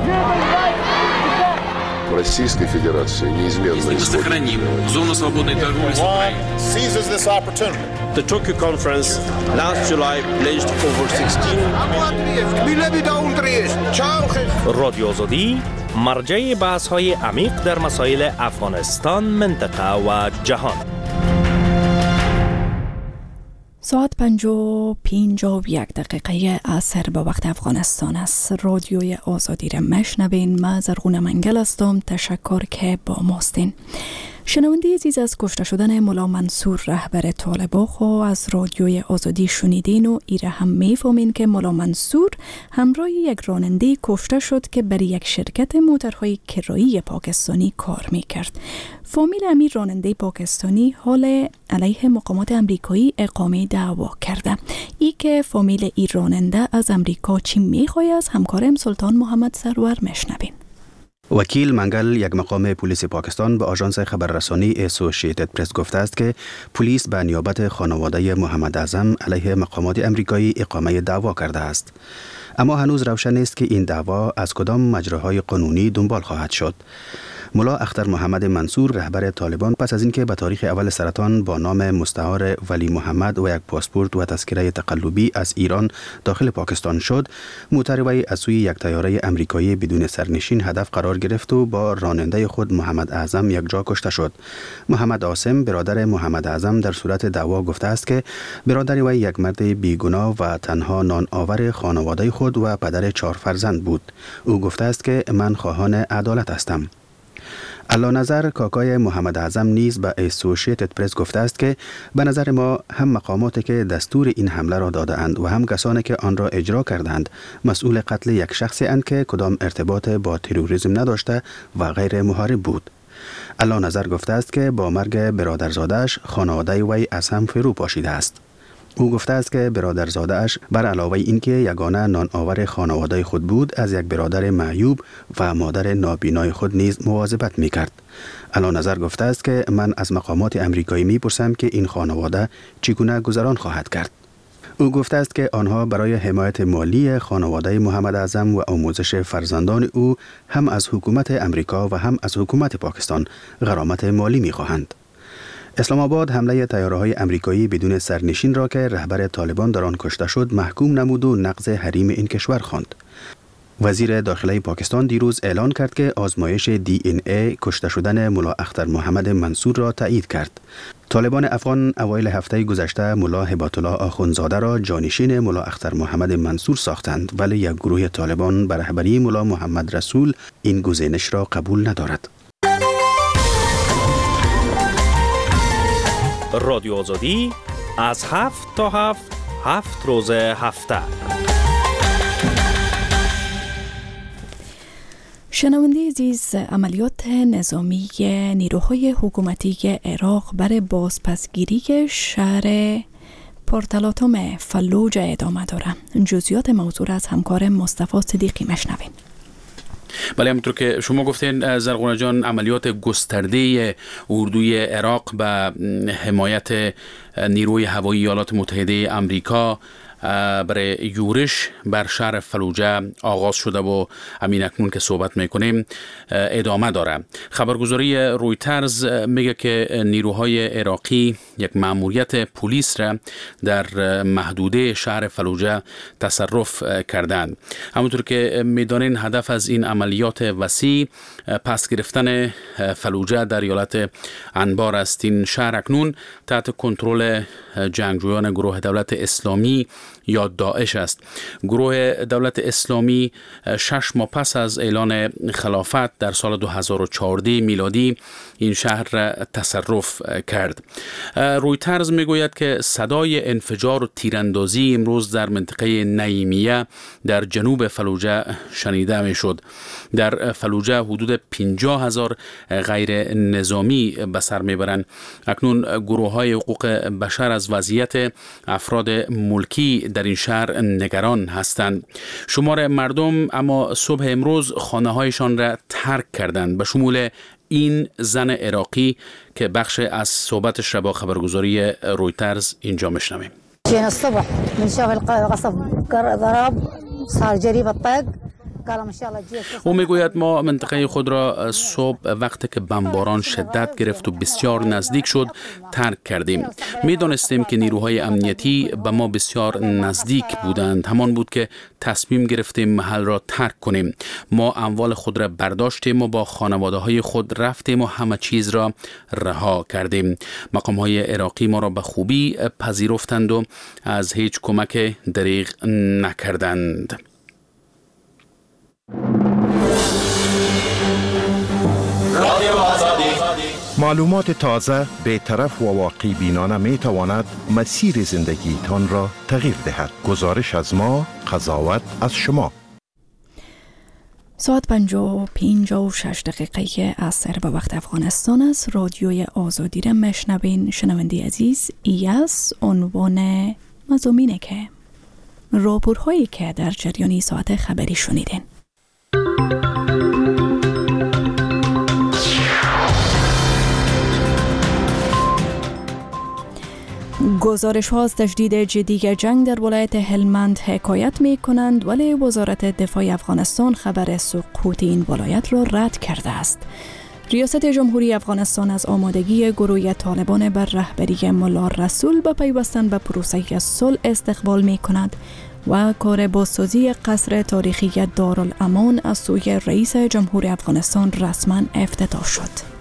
Российской Федерации неизменно сохраним зону свободной торговли с Украиной. Seizes this opportunity. The Tokyo conference last July pledged over sixteen. رادیو آزادی مرجع بحث‌های عمیق در مسائل افغانستان، منطقه و جهان. ساعت پنج و پنج و یک دقیقه عصر به وقت افغانستان است. رادیوی آزادی را مشنوین. من زرغونه منگل هستم. تشکر که با ماستین. شنونده عزیز، از کشته شدن ملا منصور رهبر طالبان خو از رادیوی آزادی شنیدین و ایره هم میفهمین که ملا منصور همراه یک راننده کشته شد که برای یک شرکت موترهای کرایی پاکستانی کار میکرد. فامیل امیر راننده پاکستانی حال علیه مقامات امریکایی اقامه دعوا کرده. ای که فامیل ای راننده از امریکا چی میخواه از همکارم سلطان محمد سرور مشنوین. وکیل منگل، یک مقام پلیس پاکستان، به آژانس خبررسانی اسوسییتد پرس گفته است که پلیس به نیابت خانواده محمد اعظم علیه مقامات امریکایی اقامه دعوا کرده است. اما هنوز روشن نیست که این دعوا از کدام مجراهای قانونی دنبال خواهد شد. ملا اختر محمد منصور رهبر طالبان پس از اینکه به تاریخ اول سرطان با نام مستعار ولی محمد و یک پاسپورت و تذکره تقلبی از ایران داخل پاکستان شد، موتر وی از سوی یک طیاره امریکایی بدون سرنشین هدف قرار گرفت و با راننده خود محمد اعظم یک جا کشته شد. محمد عاصم برادر محمد اعظم در صورت دعوا گفته است که برادر وی یک مرد بیگناه و تنها نان آور خانواده خود و پدر چهار فرزند بود. او گفته است که من خواهان عدالت هستم. علا نظر، کاکای محمد اعظم، نیز به اسوسییتد پرس گفته است که به نظر ما هم مقاماتی که دستور این حمله را داده اند و هم کسانی که آن را اجرا کردند مسئول قتل یک شخصی اند که کدام ارتباط با تروریسم نداشته و غیر محارب بود. علا نظر گفته است که با مرگ برادرزاده‌اش خانواده وی از هم فرو پاشیده است. او گفته است که برادرزاده اش بر علاوه اینکه یگانه نان آور خانواده خود بود، از یک برادر معیوب و مادر نابینای خود نیز مواظبت میکرد. علا نظر گفته است که من از مقامات امریکایی میپرسم که این خانواده چگونه گذران خواهد کرد. او گفته است که آنها برای حمایت مالی خانواده محمد اعظم و آموزش فرزندان او هم از حکومت امریکا و هم از حکومت پاکستان غرامت مالی میخواهند. اسلام آباد حمله طیاره‌های امریکایی بدون سرنشین را که رهبر طالبان در آن کشته شد محکوم نمود و نقض حریم این کشور خواند. وزیر داخلی پاکستان دیروز اعلان کرد که آزمایش دی ان ای کشته شدن ملا اختر محمد منصور را تایید کرد. طالبان افغان اوایل هفته گذشته ملا هبات الله آخوندزاده را جانشین ملا اختر محمد منصور ساختند، ولی یک گروه طالبان به رهبری ملا محمد رسول این گزینش را قبول ندارد. رادیو آزادی از هفت تا هفت هفت روز هفته. شنونده عزیز، عملیات نظامی نیروهای حکومتی عراق برای بازپسگیری شهر پورتالاتوم فلوجه ادامه داره. جزئیات موضوع از همکار مصطفی صدیقی مشنوین. بله، همونطور که شما گفتین زرغونه جان، عملیات گسترده اردوی عراق به حمایت نیروی هوایی ایالات متحده آمریکا برای یورش بر شهر فلوجه آغاز شده و همین اکنون که صحبت میکنیم ادامه داره. خبرگزاری رویترز میگه که نیروهای عراقی یک مأموریت پلیس را در محدوده شهر فلوجه تصرف کردند. همونطور که میدانین هدف از این عملیات وسیع پس گرفتن فلوجه در ایالت انبار است. این شهر اکنون تحت کنترل جنگجویان گروه دولت اسلامی یا داعش است. گروه دولت اسلامی شش ماه پس از اعلان خلافت در سال دو هزار و چهارده میلادی این شهر را تصرف کرد. رویترز میگوید که صدای انفجار و تیراندازی امروز در منطقه نعیمیه در جنوب فلوجه شنیده میشد. در فلوجه حدود پنجاه هزار غیر نظامی به سر میبرند. اکنون گروه های حقوق بشر از وضعیت افراد ملکی در این شهر نگران هستند. شمار مردم اما صبح امروز خانه هایشان را ترک کردند، به شمول این زن عراقی که بخش از صحبتش را با خبرگزاری رویترز اینجا میشنویم. جينا الصبح بنشوف القصف ضرب صار جري بالطق. او میگوید ما منطقه خود را صبح وقتی که بمباران شدت گرفت و بسیار نزدیک شد ترک کردیم. میدانستیم که نیروهای امنیتی به ما بسیار نزدیک بودند. همان بود که تصمیم گرفتیم محل را ترک کنیم. ما اموال خود را برداشتیم و با خانواده های خود رفتیم و همه چیز را رها کردیم. مقام های عراقی ما را به خوبی پذیرفتند و از هیچ کمک دریغ نکردند. معلومات تازه، بی‌طرف و واقعی بینانه می تواند مسیر زندگی تان را تغییر دهد. گزارش از ما، قضاوت از شما. ساعت پنجاه و پنجاه و شش دقیقه عصر به وقت افغانستان است. رادیوی آزادی را میشنوین. شنونده عزیز، ای از عنوان مضامینه که راپورهایی که در جریان ساعت خبری شنیدین. گزارش ها از تشدید جدی جنگ در ولایت هلمند حکایت می کنند، ولی وزارت دفاع افغانستان خبر سقوط این ولایت را رد کرده است. ریاست جمهوری افغانستان از آمادگی گروه طالبان بر رهبری ملا رسول به پیوستن به پروسه صلح استقبال می کند و کار بازسازی قصر تاریخی دارالامان از سوی رئیس جمهور افغانستان رسما افتتاح شد.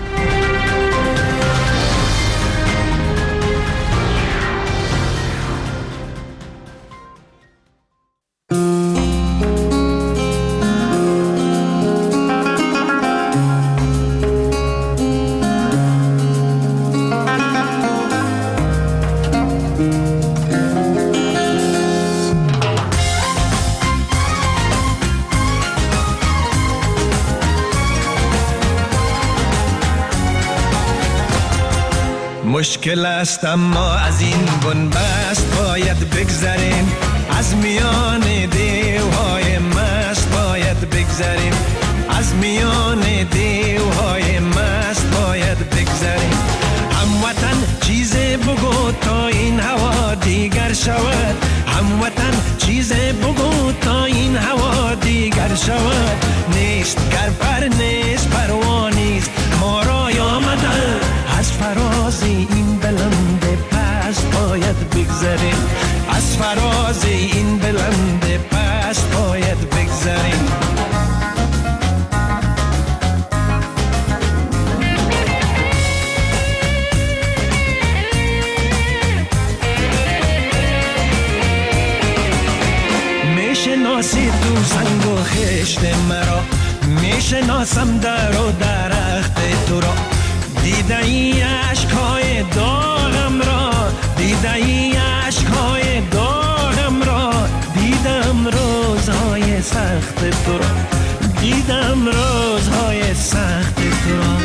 مشکل است اما از این بنبست باید بگذریم، از میان دیوهای مست باید بگذریم، از میان دیوهای مست باید بگذریم. هموطن چیز بگو تا این هوا دیگر شود، هموطن چیز بگو تا این هوا دیگر شود. نیست گر پر نیست پروانیست ما را آمده، از فراز این بلند پست باید بگذریم، از فراز این بلند پست باید بگذریم. میشناسی تو سنگ و خشت مرا، میشناسم در و درخت تو را. دیده ای عشقهای داغم را، دیده ای عشقهای داغم را، دیدم روزهای سخت تو را. دیدم روزهای سخت تو را،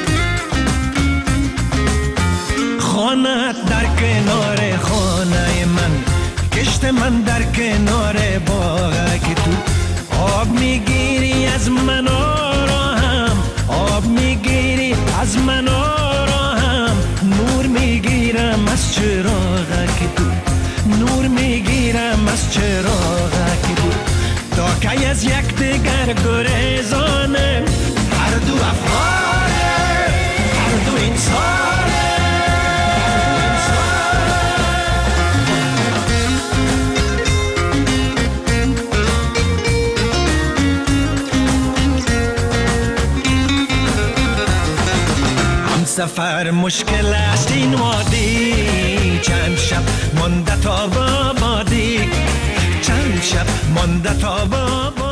خانه در کنار خانه من، کشت من در کنار باغ که تو آب میگیری از من آراهم، آب میگیری از من آراهم، نور میگیرم از چراغ که تو، نور میگیرم از چراغ که تو، تا که از یک دیگر گریزانه، هر دو افغانه، هر دو انسانه. سفر مشکل است این وادی، چند شب مانده تا بابادی، چند شب مانده تا بابادی.